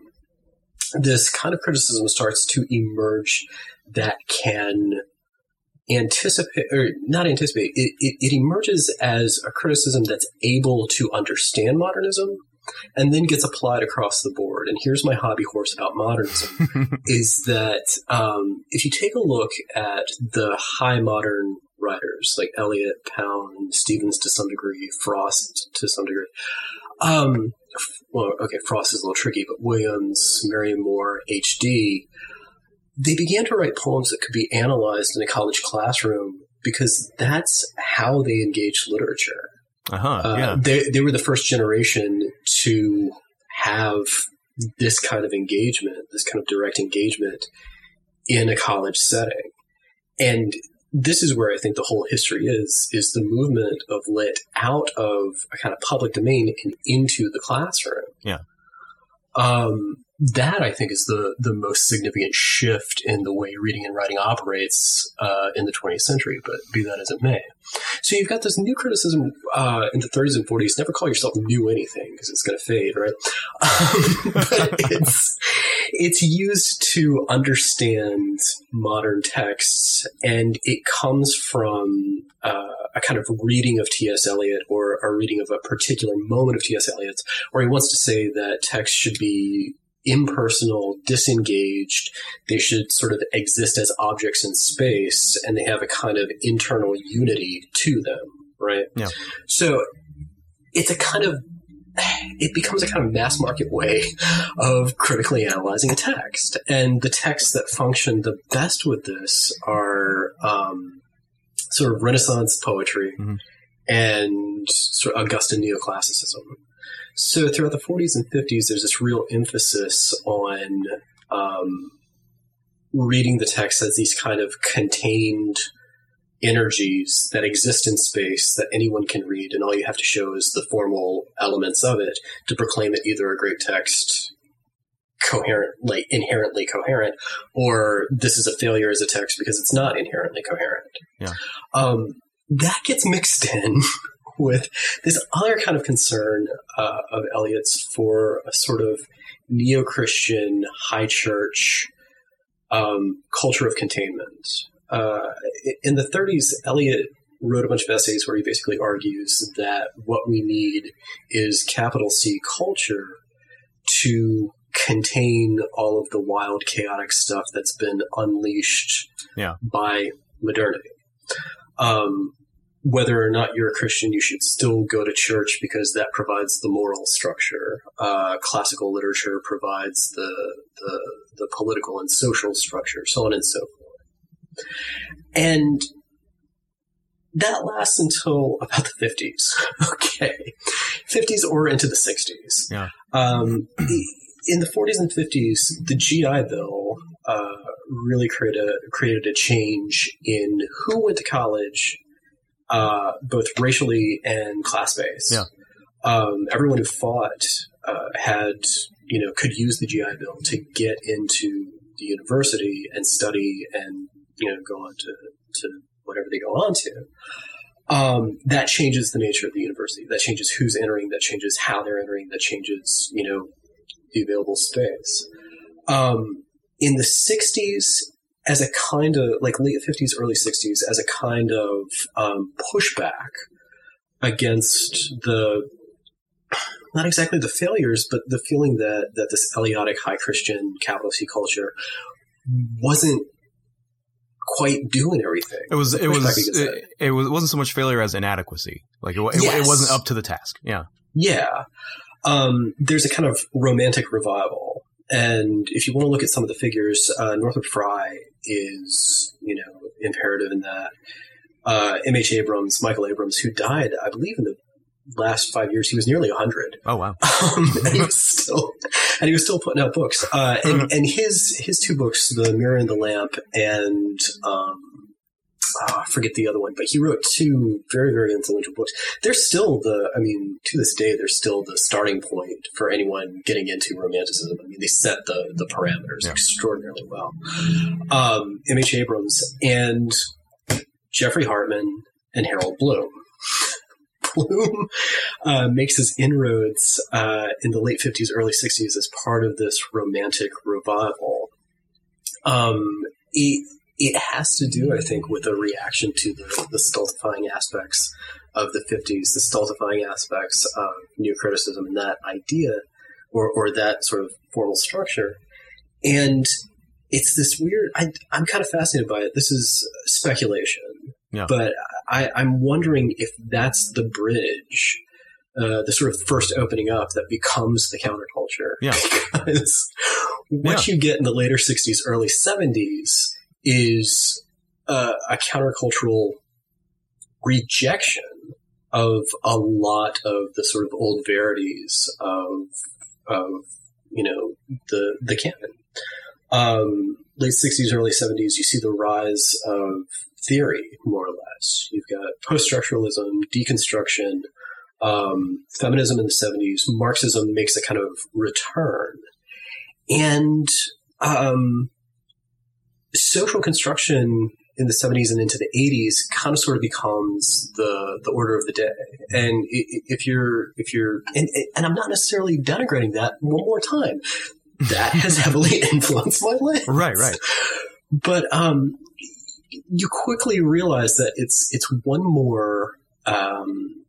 this kind of criticism starts to emerge that can anticipate, or not anticipate, it, it, it emerges as a criticism that's able to understand modernism and then gets applied across the board. And here's my hobby horse about modernism, is that um, if you take a look at the high modern writers like Eliot, Pound, Stevens to some degree, Frost to some degree, um, well, okay, Frost is a little tricky, but Williams, Merriam-Moore, H D, they began to write poems that could be analyzed in a college classroom because that's how they engaged literature. Uh-huh, uh, yeah. they, they were the first generation to have this kind of engagement, this kind of direct engagement in a college setting. And this is where I think the whole history is, is the movement of lit out of a kind of public domain and into the classroom. Yeah. Um, that, I think, is the, the most significant shift in the way reading and writing operates uh, in the twentieth century, but be that as it may. So you've got this new criticism uh, in the thirties and forties. Never call yourself new anything because it's going to fade, right? Um, but it's, it's used to understand modern texts, and it comes from uh, a kind of reading of T S. Eliot or a reading of a particular moment of T S. Eliot's, where he wants to say that text should be impersonal, disengaged. They should sort of exist as objects in space, and they have a kind of internal unity to them, right? Yeah. So it's a kind of, it becomes a kind of mass market way of critically analyzing a text. And the texts that function the best with this are um, sort of Renaissance poetry mm-hmm. and sort of Augustan neoclassicism. So throughout the forties and fifties, there's this real emphasis on um, reading the text as these kind of contained energies that exist in space that anyone can read, and all you have to show is the formal elements of it to proclaim it either a great text, coherent, like inherently coherent, or this is a failure as a text because it's not inherently coherent. Yeah. Um, that gets mixed in with this other kind of concern uh, of Eliot's for a sort of neo-Christian, high church um, culture of containment. Uh, in the thirties, Eliot wrote a bunch of essays where he basically argues that what we need is capital C culture to contain all of the wild, chaotic stuff that's been unleashed yeah. by modernity. Um, whether or not you're a Christian, you should still go to church because that provides the moral structure. Uh, classical literature provides the, the the political and social structure, so on and so forth. And that lasts until about the fifties. Okay. fifties or into the sixties. Yeah. Um, in the forties and fifties, the G I Bill uh, really created a, created a change in who went to college, uh, both racially and class-based. Yeah. Um, everyone who fought uh, had, you know, could use the G I Bill to get into the university and study and, you know, go on to, to whatever they go on to. Um, that changes the nature of the university. That changes who's entering. That changes how they're entering. That changes, you know, the available space. Um, in the sixties, as a kind of, like late fifties, early sixties, as a kind of um, pushback against the, not exactly the failures, but the feeling that, that this Eliotic high Christian capital C culture wasn't quite doing everything. It was, it was, it, it was, it wasn't so much failure as inadequacy. Like it, it, yes. it wasn't up to the task. Yeah. Yeah. Um, there's a kind of romantic revival. And if you want to look at some of the figures, uh, Northrop Frye is, you know, imperative in that. Uh, M H Abrams, Michael Abrams, who died, I believe, in the last five years, he was nearly one hundred. Oh, wow. Um, and he was still, and he was still putting out books. Uh, and, and his his two books, The Mirror and the Lamp, and um, oh, I forget the other one, but he wrote two very, very influential books. They're still the, I mean, to this day, they're still the starting point for anyone getting into Romanticism. I mean, they set the, the parameters yeah. extraordinarily well. Um, M H. Abrams and Jeffrey Hartman and Harold Bloom. Bloom uh, makes his inroads uh, in the late fifties, early sixties as part of this romantic revival. Um, it, it has to do, I think, with a reaction to the, the stultifying aspects of the fifties, the stultifying aspects of new criticism and that idea or, or that sort of formal structure. And it's this weird, I, I'm kind of fascinated by it. This is speculation. Yeah. But I, I'm wondering if that's the bridge, uh, the sort of first opening up that becomes the counterculture. Yeah. Because what yeah. you get in the later sixties, early seventies is uh, a countercultural rejection of a lot of the sort of old verities of, of you know, the the canon. Um, late sixties, early seventies, you see the rise of theory, more or less. You've got post-structuralism, deconstruction, um, feminism in the seventies. Marxism makes a kind of return. And um, social construction in the seventies and into the eighties kind of sort of becomes the the order of the day. And if you're, if you're, and, and I'm not necessarily denigrating that one more time. That has heavily influenced my lens. Right, right. But um, you quickly realize that it's it's one more um,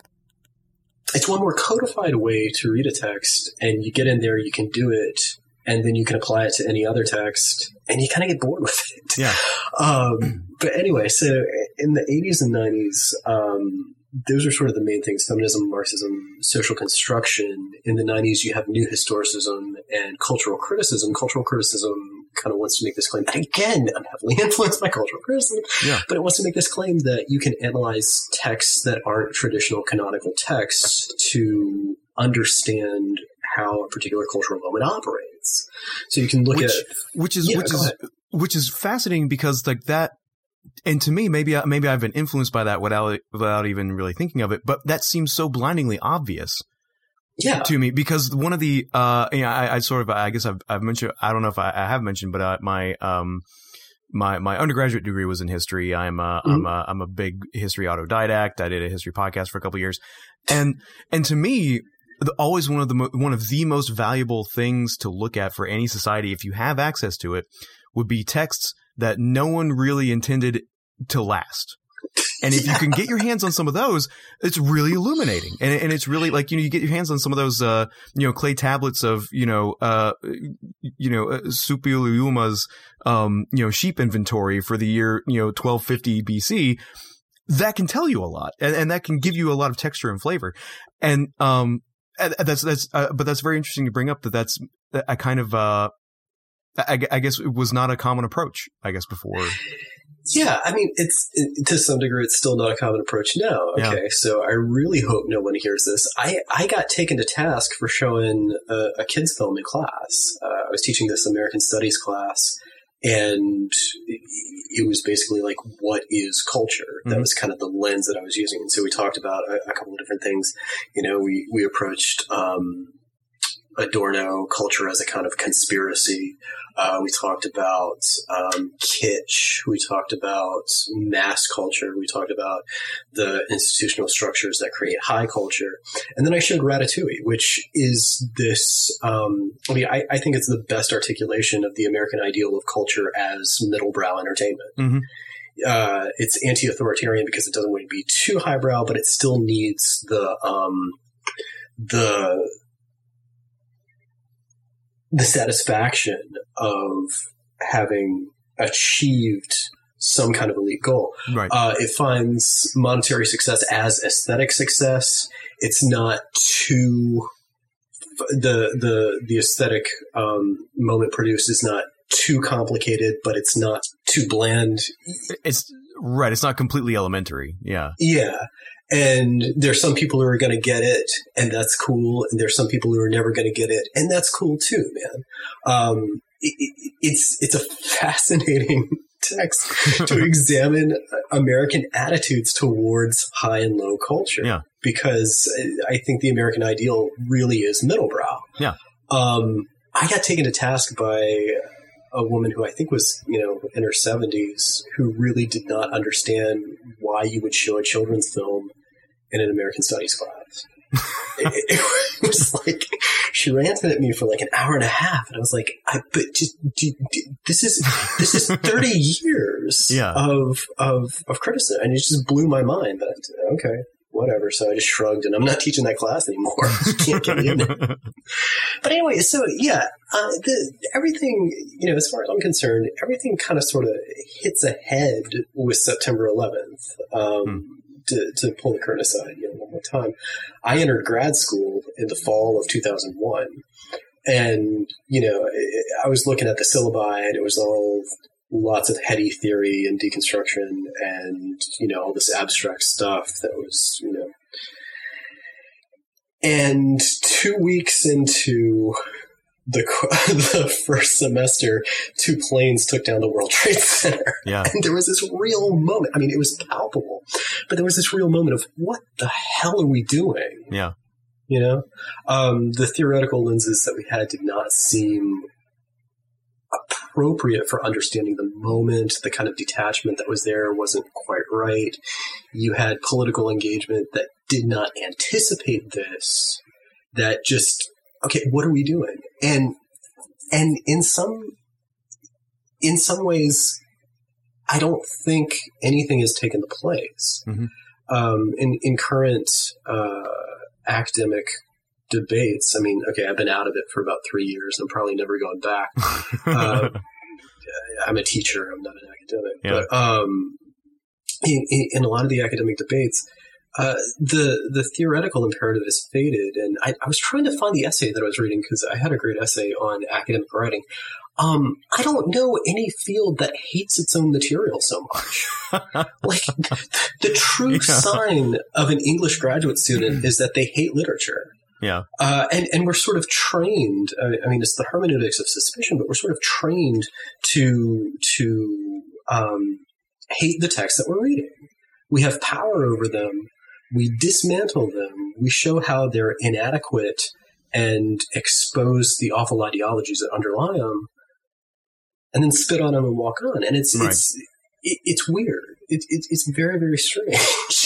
it's one more codified way to read a text, and you get in there, you can do it, and then you can apply it to any other text, and you kind of get bored with it. Yeah. Um, but anyway, so in the eighties and nineties, um, those are sort of the main things: feminism, Marxism, social construction. In the nineties, you have new historicism and cultural criticism. Cultural criticism kind of wants to make this claim. And again, I'm heavily influenced by cultural criticism, yeah. but it wants to make this claim that you can analyze texts that aren't traditional canonical texts to understand how a particular cultural moment operates. So you can look which, at which is yeah, which is ahead. which is fascinating because like that. And to me, maybe maybe I've been influenced by that without without even really thinking of it. But that seems so blindingly obvious, yeah. to me. Because one of the, uh, you know, I, I sort of, I guess I've, I've mentioned, I don't know if I, I have mentioned, but uh, my um, my my undergraduate degree was in history. I'm a, mm-hmm. I'm a I'm a big history autodidact. I did a history podcast for a couple of years, and and to me, the, always one of the mo- one of the most valuable things to look at for any society, if you have access to it, would be texts that no one really intended to last. And if yeah. you can get your hands on some of those, it's really illuminating. And, and it's really like, you know, you get your hands on some of those, uh, you know, clay tablets of, you know, uh, you know, uh, Suppiluliuma's, um, you know, sheep inventory for the year, you know, twelve fifty B C. That can tell you a lot. And, and that can give you a lot of texture and flavor. And, um, that's, that's, uh, but that's very interesting to bring up that that's a kind of, uh, I, I guess it was not a common approach, I guess, before. Yeah, I mean, it's it, to some degree, it's still not a common approach now. Okay, yeah. So I really hope no one hears this. I, I got taken to task for showing a, a kids' film in class. Uh, I was teaching this American Studies class, and it, it was basically like, what is culture? Mm-hmm. That was kind of the lens that I was using. And so we talked about a, a couple of different things. You know, we, we approached um, Adorno culture as a kind of conspiracy. Uh, we talked about um, kitsch. We talked about mass culture. We talked about the institutional structures that create high culture. And then I showed Ratatouille, which is this um, – I mean, I, I think it's the best articulation of the American ideal of culture as middle-brow entertainment. Mm-hmm. Uh, it's anti-authoritarian because it doesn't want to be too highbrow, but it still needs the um, the – the satisfaction of having achieved some kind of elite goal. Right. Uh, it finds monetary success as aesthetic success. It's not too the the the aesthetic um, moment produced is not too complicated, but it's not too bland. It's Right. It's not completely elementary. Yeah. Yeah. And there's some people who are going to get it, and that's cool. And there's some people who are never going to get it, and that's cool too, man. Um, it, it, it's it's a fascinating text to examine American attitudes towards high and low culture. Yeah. Because I think the American ideal really is middlebrow. Yeah. Um, I got taken to task by a woman who I think was, you know, in her seventies, who really did not understand why you would show a children's film in an American studies class. it, it was like, she ranted at me for like an hour and a half, and I was like, I, but just, do, do, this is, this is thirty years yeah. of, of, of criticism. And it just blew my mind. But okay, whatever. So I just shrugged, and I'm not teaching that class anymore. You can't get me in there. But anyway, so yeah, uh, the, everything, you know, as far as I'm concerned, everything kind of sort of hits ahead with September eleventh. Um, hmm. to, to pull the curtain aside, you know, one more time. I entered grad school in the fall of two thousand one. And, you know, I was looking at the syllabi, and it was all lots of heady theory and deconstruction and, you know, all this abstract stuff that was, you know. And two weeks into the the first semester, two planes took down the World Trade Center. Yeah. And there was this real moment. I mean, it was palpable, but there was this real moment of, what the hell are we doing? Yeah. You know, um, the theoretical lenses that we had did not seem appropriate for understanding the moment. The kind of detachment that was there wasn't quite right. You had political engagement that did not anticipate this, that just, okay, what are we doing? And and in some in some ways, I don't think anything has taken the place. Mm-hmm. Um, in in current uh, academic debates, I mean, okay, I've been out of it for about three years. I'm probably never going back. uh, I'm a teacher. I'm not an academic. Yeah. But um, in, in, in a lot of the academic debates, Uh, the the theoretical imperative is faded, and I, I was trying to find the essay that I was reading, because I had a great essay on academic writing. Um, I don't know any field that hates its own material so much. Like, the true yeah. sign of an English graduate student is that they hate literature. Yeah, uh, and and we're sort of trained. I mean, it's the hermeneutics of suspicion, but we're sort of trained to to um, hate the text that we're reading. We have power over them. We dismantle them. We show how they're inadequate and expose the awful ideologies that underlie them, and then spit on them and walk on. And it's right. it's it, it's weird. It, it, it's very, very strange.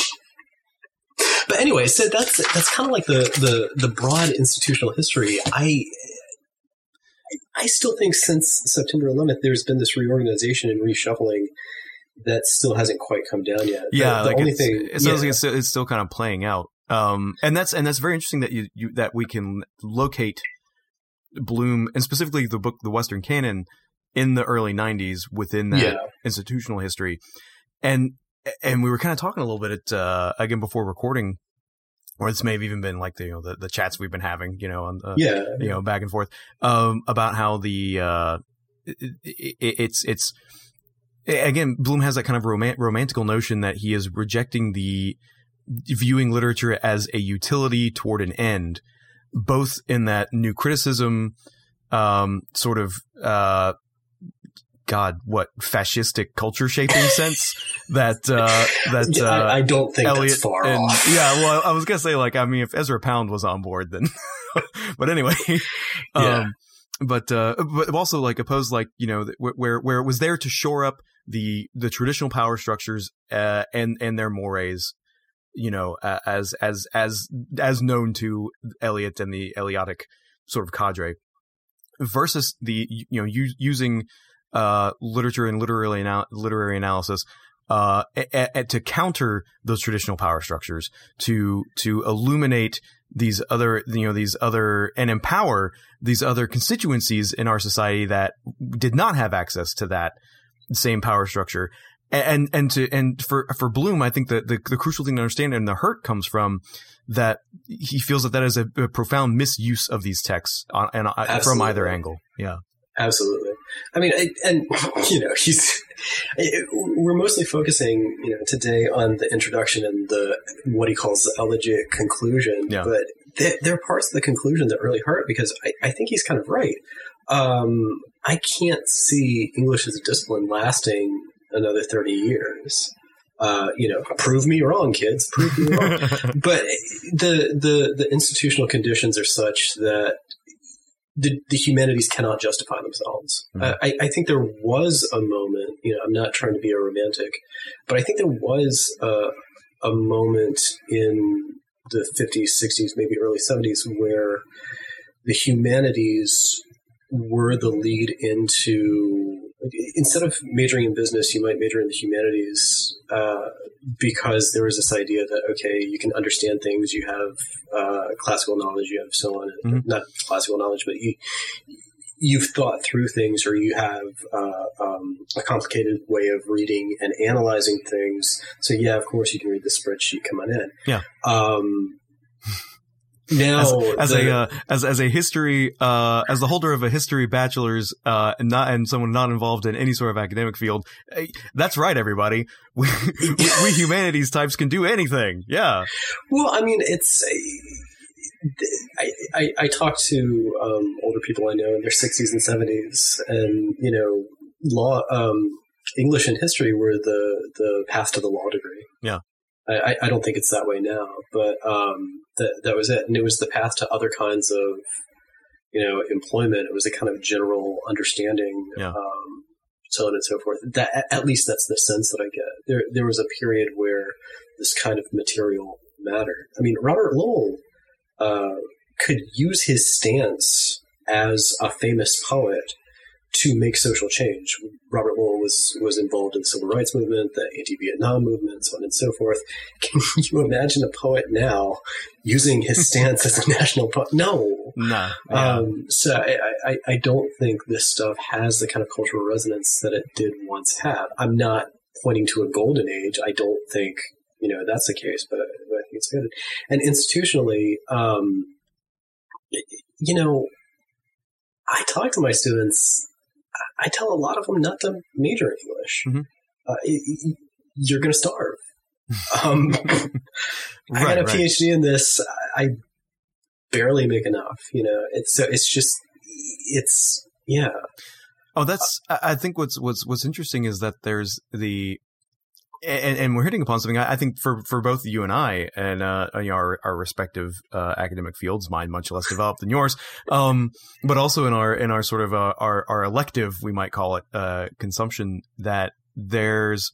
But anyway, so that's that's kind of like the, the, the broad institutional history. I I still think since September eleventh, there's been this reorganization and reshuffling that still hasn't quite come down yet. Yeah, the, the like only it's, thing, it sounds yeah. like it's, it's still kind of playing out. Um, and that's and that's very interesting that you, you that we can locate Bloom, and specifically the book, The Western Canon, in the early nineties within that yeah. institutional history. And and we were kind of talking a little bit at, uh, again before recording, or this may have even been like the you know the, the chats we've been having, you know, on the, yeah, you know, back and forth, um, about how the uh, it, it, it's it's. Again, Bloom has that kind of romant- romantical notion that he is rejecting the viewing literature as a utility toward an end, both in that new criticism, um, sort of, uh, God, what fascistic culture shaping sense that uh, that uh, I, I don't think Eliot that's far and, off. Yeah, well, I was gonna say, like, I mean, if Ezra Pound was on board, then, but anyway, um, yeah. but uh, but also like opposed, like you know, where where it was there to shore up the the traditional power structures uh, and and their mores, you know, uh, as as as as known to Eliot and the Eliotic sort of cadre, versus the you know u- using uh, literature and literary anal- literary analysis uh, a- a- to counter those traditional power structures, to to illuminate these other you know these other and empower these other constituencies in our society that did not have access to that same power structure. And, and to, and for, for Bloom, I think that the, the crucial thing to understand, and the hurt comes from that he feels that that is a, a profound misuse of these texts on, and uh, from either angle. Yeah. Absolutely. I mean, I, and, you know, he's, it, we're mostly focusing, you know, today on the introduction and the, what he calls the elegant conclusion. Yeah. But there, there are parts of the conclusion that really hurt because I, I think he's kind of right. Um, I can't see English as a discipline lasting another thirty years. Uh, you know, prove me wrong, kids. Prove me wrong. But the, the, the institutional conditions are such that the, the humanities cannot justify themselves. Mm-hmm. Uh, I, I think there was a moment, you know, I'm not trying to be a romantic, but I think there was a, a moment in the fifties, sixties, maybe early seventies where the humanities were the lead into, instead of majoring in business, you might major in the humanities uh, because there was this idea that, okay, you can understand things, you have uh, classical knowledge, you have so on, mm-hmm. not classical knowledge, but you, you've thought through things, or you have uh, um, a complicated way of reading and analyzing things. So yeah, of course you can read the spreadsheet, come on in. Yeah. Um, Now, as, as the, a uh, as as a history uh, as the holder of a history bachelor's uh, and not and someone not involved in any sort of academic field, that's right, everybody. We, we, we humanities types can do anything. Yeah. Well, I mean, it's. I I, I talk to um, older people I know in their sixties and seventies, and you know, law, um, English and history were the the path to the law degree. Yeah. I, I don't think it's that way now, but um, that that was it, and it was the path to other kinds of, you know, employment. It was a kind of general understanding, yeah. um, so on and so forth. That at least that's the sense that I get. There there was a period where this kind of material mattered. I mean, Robert Lowell uh, could use his stance as a famous poet to make social change. Robert Lowell was, was involved in the civil rights movement, the anti-Vietnam movement, so on and so forth. Can you imagine a poet now using his stance as a national poet? No. No. Yeah. Um, so I, I, I don't think this stuff has the kind of cultural resonance that it did once have. I'm not pointing to a golden age. I don't think, you know, that's the case, but I, but I think it's good. And institutionally, um, you know, I talk to my students, I tell a lot of them not to major in English. Mm-hmm. Uh, it, you're going to starve. Um, right, I got a right. PhD in this. I barely make enough. You know, it's so it's just it's yeah. Oh, that's. I think what's what's what's interesting is that there's the. And, and we're hitting upon something. I think for, for both you and I, and uh, you know, our our respective uh, academic fields, mine much less developed than yours, um, but also in our in our sort of uh, our our elective, we might call it, uh, consumption. That there's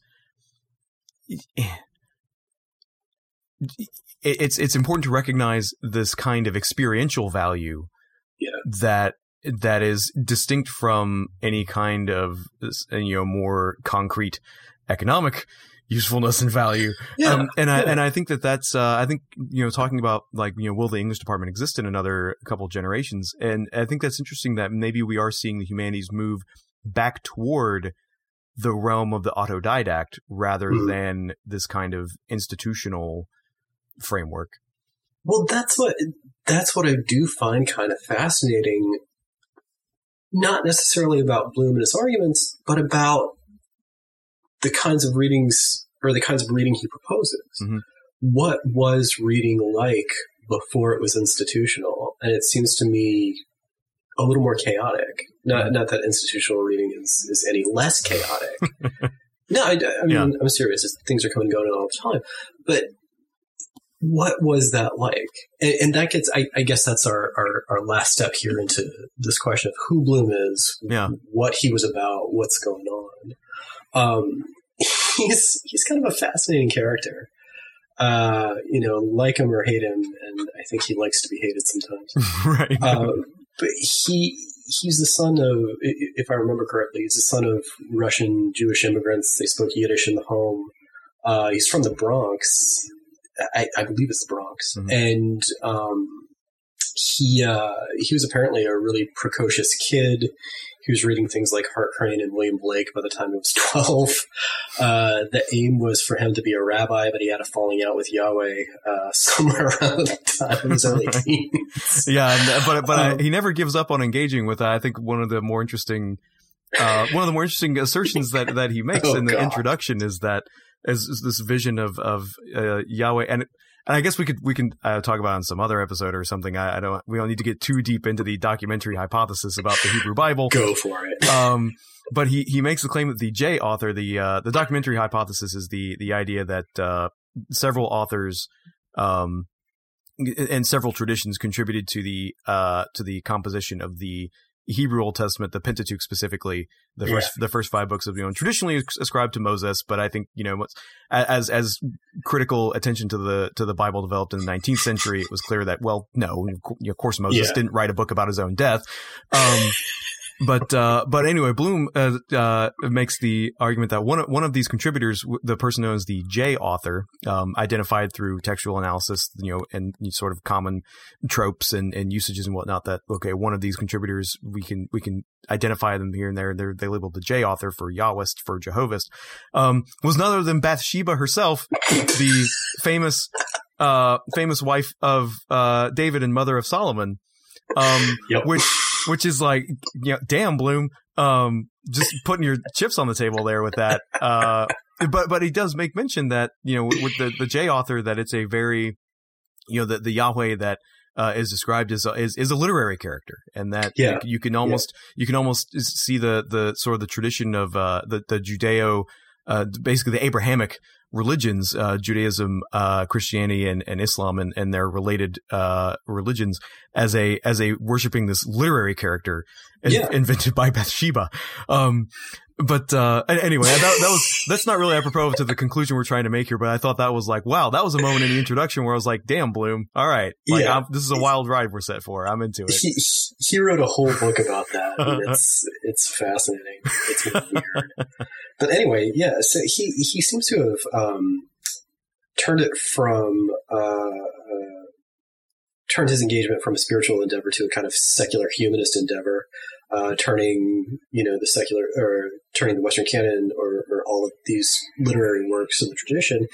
it's it's important to recognize this kind of experiential value yeah. that that is distinct from any kind of, you know, more concrete economic usefulness and value. Yeah, um, and I yeah. and I think that that's uh, I think, you know, talking about, like, you know, will the English department exist in another couple generations? And I think that's interesting that maybe we are seeing the humanities move back toward the realm of the autodidact rather mm. than this kind of institutional framework. Well, that's what that's what I do find kind of fascinating. Not necessarily about Bloom and his arguments, but about the kinds of readings or the kinds of reading he proposes. Mm-hmm. What was reading like before it was institutional? And it seems to me a little more chaotic. Not not that institutional reading is, is any less chaotic. no, I, I mean, yeah. I'm serious. It's, things are coming and going all the time. But what was that like? And, and that gets, I, I guess that's our, our, our last step here into this question of who Bloom is, yeah. what he was about, what's going on. Um, he's he's kind of a fascinating character. Uh, you know, like him or hate him, and I think he likes to be hated sometimes. Right. Uh, but he he's the son of, if I remember correctly, he's the son of Russian Jewish immigrants. They spoke Yiddish in the home. Uh, he's from the Bronx. I, I believe it's the Bronx. Mm-hmm. And um, he uh, he was apparently a really precocious kid. He was reading things like Hart Crane and William Blake by the time he was twelve. Uh, the aim was for him to be a rabbi, but he had a falling out with Yahweh uh, somewhere around the time of his early teens. Yeah, and, but but um, I, he never gives up on engaging with, uh, I think, one of the more interesting uh, one of the more interesting assertions that, that he makes Oh, in the God. introduction is that is, is this vision of of uh, Yahweh, and and I guess we could we can uh, talk about it on some other episode or something. I, I don't we don't need to get too deep into the documentary hypothesis about the Hebrew Bible. Go for it. Um, but he, he makes the claim that the J author, the uh, the documentary hypothesis is the the idea that uh, several authors um, and several traditions contributed to the uh, to the composition of the Hebrew Old Testament, the Pentateuch specifically, the first Yeah. the first five books of the you know, traditionally ascribed to Moses, but I think you know what's as as critical attention to the to the Bible developed in the nineteenth century, it was clear that well, no, of course Moses Yeah. didn't write a book about his own death. Um, But, uh, but anyway, Bloom, uh, uh, makes the argument that one of, one of these contributors, the person known as the J author, um, identified through textual analysis, you know, and sort of common tropes and, and usages and whatnot that, okay, one of these contributors, we can, we can identify them here and there. They're, they labeled the J author for Yahwist, for Jehovahist, um, was none other than Bathsheba herself, the famous, uh, famous wife of, uh, David and mother of Solomon, um, Yep. which, Which is like, you know, damn, Bloom, um, just putting your chips on the table there with that. Uh, but, but he does make mention that, you know, with the, the J author, that it's a very, you know, the, the Yahweh that, uh, is described as, a, is, is a literary character, and that Yeah. you, you can almost, you can almost see the, the sort of the tradition of, uh, the, the Judeo, uh, basically the Abrahamic religions, uh, Judaism, uh, Christianity and, and Islam and, and their related, uh, religions as a, as a worshiping this literary character in- Yeah. invented by Bathsheba. Um, but, uh, a- anyway, that, that was, that's not really apropos to the conclusion we're trying to make here, but I thought that was like, wow, that was a moment in the introduction where I was like, damn, Bloom. All right. Like, Yeah. I'm, this is a wild ride we're set for. I'm into it. He, he wrote a whole book about that. And it's it's fascinating. It's weird. But anyway, yeah. So he he seems to have um, turned it from uh, uh, turned his engagement from a spiritual endeavor to a kind of secular humanist endeavor, uh, turning you know the secular or turning the Western canon or, or all of these literary works of the tradition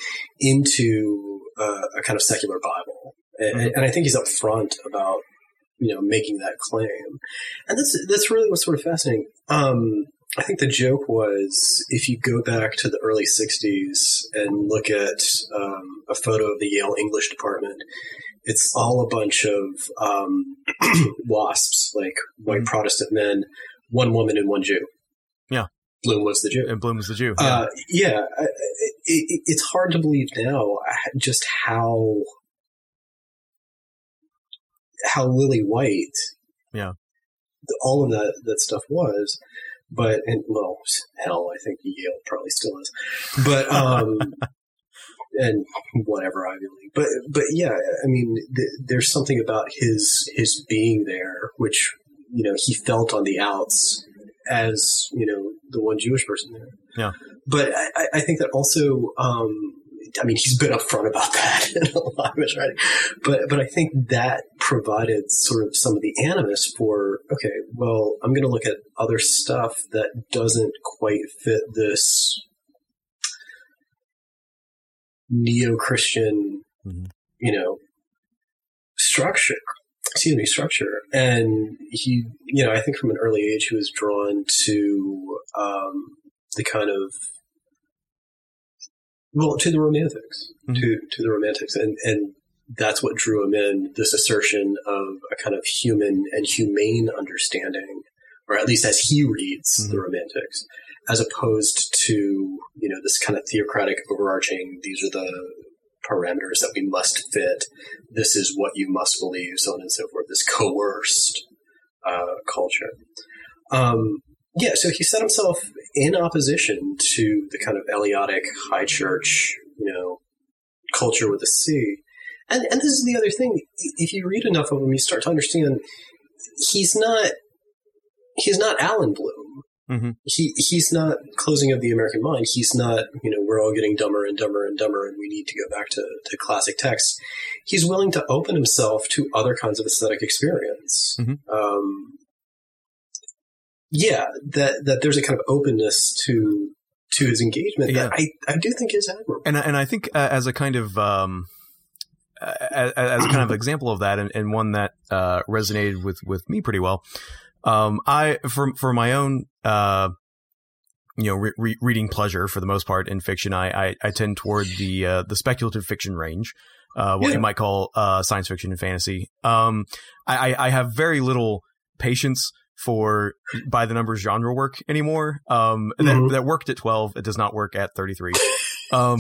into uh, a kind of secular Bible. And, Mhm. and I think he's upfront about you know making that claim, and that's that's really what's sort of fascinating. Um, I think the joke was if you go back to the early sixties and look at um, a photo of the Yale English department, it's all a bunch of um, WASPs, like white Protestant men, one woman and one Jew. Yeah. Bloom was the Jew. And Bloom is the Jew. Uh, yeah, I- it, it, it's hard to believe now just how how lily white, Yeah. all of that that stuff was. But and well, hell, I think Yale probably still is. But um, and whatever Ivy League. But but yeah, I mean, th- there's something about his his being there, which you know he felt on the outs as you know the one Jewish person there. Yeah. But I, I think that also, um, I mean, he's been upfront about that in a lot of his writing. But but I think that provided sort of some of the animus for, okay, well, I'm going to look at other stuff that doesn't quite fit this neo-Christian, Mhm. you know, structure. Excuse me, structure. And he, you know, I think from an early age he was drawn to um, the kind of well, to the Romantics, Mhm. to to the Romantics, and and that's what drew him in. This assertion of a kind of human and humane understanding, or at least as he reads Mhm. the Romantics, as opposed to you know this kind of theocratic overarching. These are the parameters that we must fit. This is what you must believe, so on and so forth. This coerced uh, culture. Um, Yeah, so he set himself in opposition to the kind of Eleatic high church, you know, culture with a C. And and this is the other thing. If you read enough of him, you start to understand he's not he's not Alan Bloom. Mm-hmm. He he's not Closing of the American Mind. He's not, you know, we're all getting dumber and dumber and dumber and we need to go back to, to classic texts. He's willing to open himself to other kinds of aesthetic experience. Mhm. Um, yeah, that that there's a kind of openness to to his engagement Yeah. that I, I do think is admirable. And and I think uh, as a kind of um, as, as a kind of example of that, and, and one that uh, resonated with, with me pretty well, Um, I for for my own uh, you know, re- re- reading pleasure for the most part in fiction, I I, I tend toward the uh, the speculative fiction range, uh, what yeah. you might call uh, science fiction and fantasy. Um, I I have very little patience for by the numbers genre work anymore. Um, mm-hmm. that that worked at twelve. It does not work at thirty-three. Um,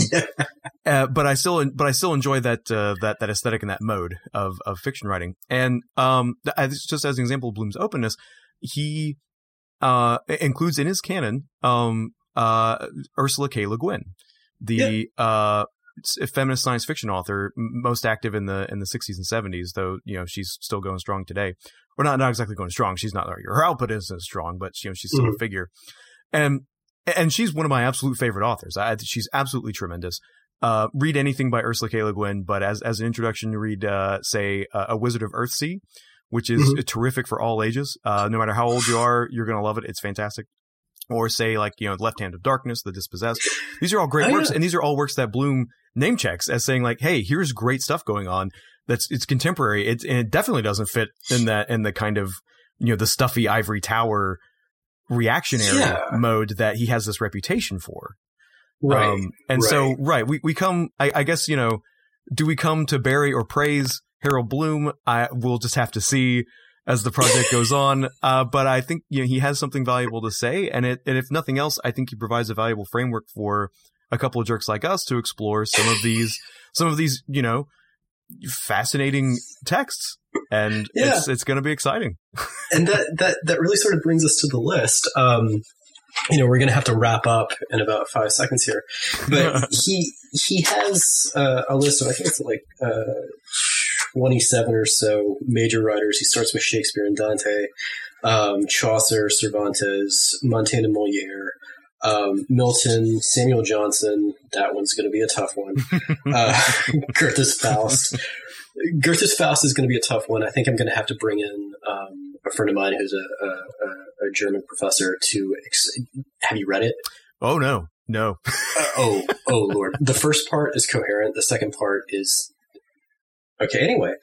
uh, but I still, but I still enjoy that, uh, that, that aesthetic and that mode of, of fiction writing. And, um, just as an example of Bloom's openness, he, uh, includes in his canon, um, uh, Ursula K. Le Guin, the, yeah. uh, feminist science fiction author, most active in the, in the sixties and seventies, though, you know, she's still going strong today. Or not, not exactly going strong. She's not, her output isn't strong, but, you know, she's still mm-hmm. a figure. And, And she's one of my absolute favorite authors. I, she's absolutely tremendous. Uh, read anything by Ursula K. Le Guin, but as as an introduction, read, uh, say, uh, A Wizard of Earthsea, which is mm-hmm. terrific for all ages. Uh, no matter how old you are, you're going to love it. It's fantastic. Or say, like, you know, Left Hand of Darkness, The Dispossessed. These are all great oh, works, yeah. and these are all works that Bloom name checks as saying, like, hey, here's great stuff going on. That's it's contemporary. It's and it definitely doesn't fit in that in the kind of, you know, the stuffy ivory tower reactionary yeah. mode that he has this reputation for. Right. Um, and right. so, right, we, we come, I, I guess, you know, do we come to bury or praise Harold Bloom? I we'll just have to see as the project goes on. Uh, but I think, you know, he has something valuable to say. And it, and if nothing else, I think he provides a valuable framework for a couple of jerks like us to explore some of these, some of these, you know, fascinating texts. And yeah. it's it's going to be exciting. And that, that, that really sort of brings us to the list. Um, you know, we're going to have to wrap up in about five seconds here. But he he has uh, a list of, I think it's like uh, twenty-seven or so major writers. He starts with Shakespeare and Dante, um, Chaucer, Cervantes, Montaigne and Molière, um, Milton, Samuel Johnson. That one's going to be a tough one. uh, Goethe's Faust. Goethe's Faust is going to be a tough one. I think I'm going to have to bring in um, a friend of mine who's a, a, a German professor to ex- have you read it? Oh, no. No. uh, oh, oh, Lord. The first part is coherent. The second part is okay. Anyway,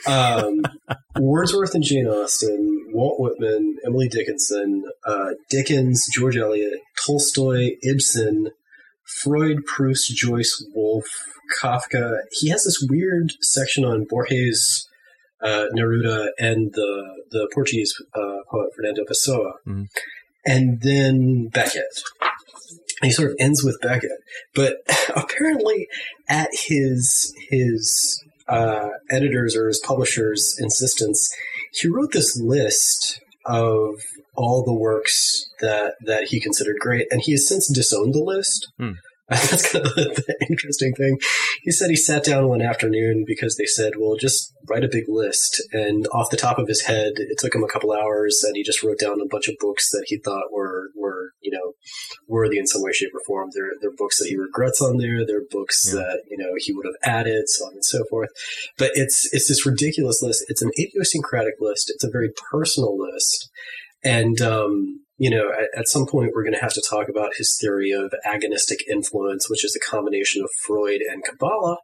um, Wordsworth and Jane Austen, Walt Whitman, Emily Dickinson, uh, Dickens, George Eliot, Tolstoy, Ibsen, Freud, Proust, Joyce, Woolf, Kafka. He has this weird section on Borges, uh, Neruda, and the the Portuguese uh, poet Fernando Pessoa, mm-hmm. and then Beckett. And he sort of ends with Beckett, but apparently, at his his uh, editors or his publishers' insistence, he wrote this list of all the works that that he considered great, and he has since disowned the list. Mm. That's kind of the, the interesting thing. He said he sat down one afternoon because they said, well, just write a big list. And off the top of his head, it took him a couple hours, and he just wrote down a bunch of books that he thought were, were you know, worthy in some way, shape, or form. There, there are books that he regrets on there. There are books yeah. that, you know, he would have added, so on and so forth. But it's it's this ridiculous list. It's an idiosyncratic list. It's a very personal list. And, um, you know, at, at some point we're going to have to talk about his theory of agonistic influence, which is a combination of Freud and Kabbalah.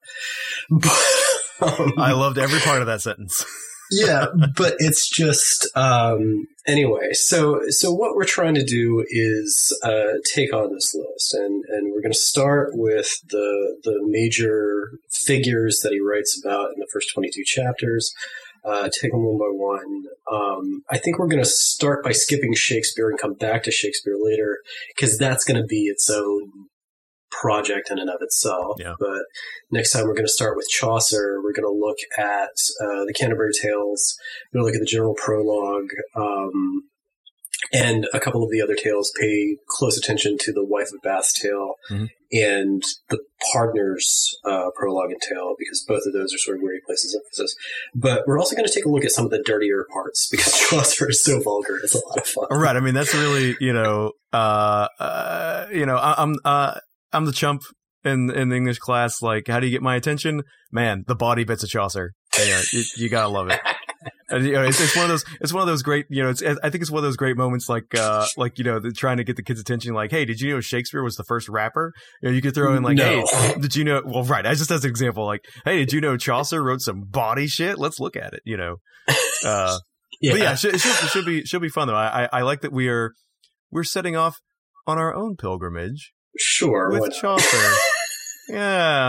But, um, I loved every part of that sentence. Yeah, but it's just, um, anyway, so, so what we're trying to do is, uh, take on this list, and, and we're going to start with the, the major figures that he writes about in the first twenty-two chapters. Uh, take them one by one. Um, I think we're going to start by skipping Shakespeare and come back to Shakespeare later, because that's going to be its own project in and of itself. Yeah. But next time we're going to start with Chaucer. We're going to look at uh, the Canterbury Tales. We're going to look at the general prologue, um, and a couple of the other tales. Pay close attention to the Wife of Bath's tale mm-hmm. and the Partners uh, prologue and tale, because both of those are sort of where he places emphasis. But we're also going to take a look at some of the dirtier parts, because Chaucer is so vulgar. It's a lot of fun. Right. I mean, that's really, you know, uh, uh, you know, I, I'm uh, I'm the chump in in the English class. Like, how do you get my attention? Man, the body bits of Chaucer. You know, you, you gotta love it. And, you know, it's, it's one of those, it's one of those great, you know, it's, I think it's one of those great moments, like, uh, like, you know, the, trying to get the kids' attention, like, hey, did you know Shakespeare was the first rapper? You know, you could throw in like, no. hey, did you know, well, right. I just as an example, like, hey, did you know Chaucer wrote some body shit? Let's look at it, you know? Uh, yeah, but yeah it, should, it, should, it should be should be fun though. I, I I like that we are we're setting off on our own pilgrimage. Sure, with Chaucer. Yeah.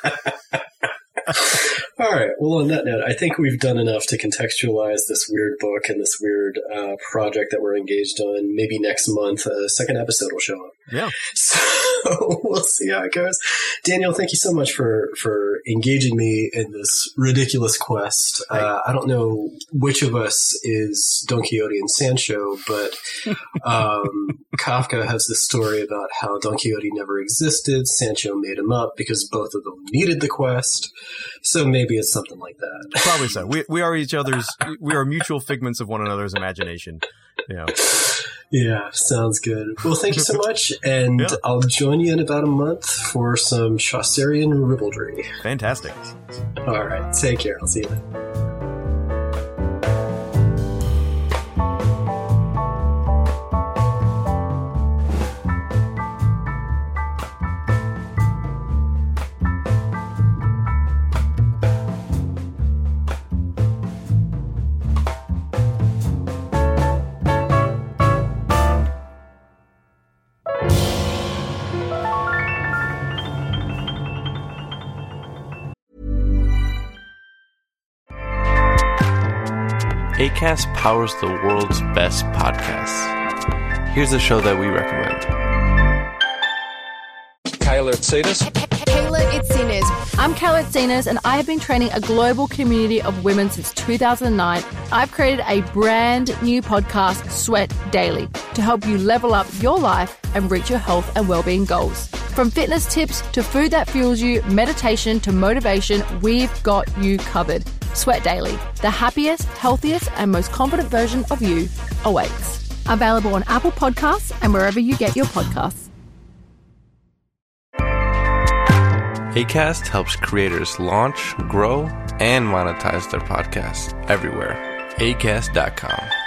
All right. Well, on that note, I think we've done enough to contextualize this weird book and this weird uh, project that we're engaged on. Maybe next month, a second episode will show up. Yeah. So we'll see how it goes. Daniel, thank you so much for, for engaging me in this ridiculous quest. Uh, I don't know which of us is Don Quixote and Sancho, but um, Kafka has this story about how Don Quixote never existed. Sancho made him up because both of them needed the quest. So maybe it's something like that. Probably so. We we are each other's. We are mutual figments of one another's imagination. You know. Yeah, sounds good. Well, thank you so much, and yeah. I'll join you in about a month for some Chaucerian ribaldry. Fantastic. All right, take care. I'll see you then. Acast powers the world's best podcasts. Here's a show that we recommend. Kayla Itsinas. Kayla Itsinas. I'm Kayla Itsinas, and I have been training a global community of women since two thousand nine. I've created a brand new podcast, Sweat Daily, to help you level up your life and reach your health and well-being goals. From fitness tips to food that fuels you, meditation to motivation, we've got you covered. Sweat Daily, the happiest, healthiest, and most confident version of you awaits. Available on Apple Podcasts and wherever you get your podcasts. Acast helps creators launch, grow, and monetize their podcasts everywhere. Acast dot com.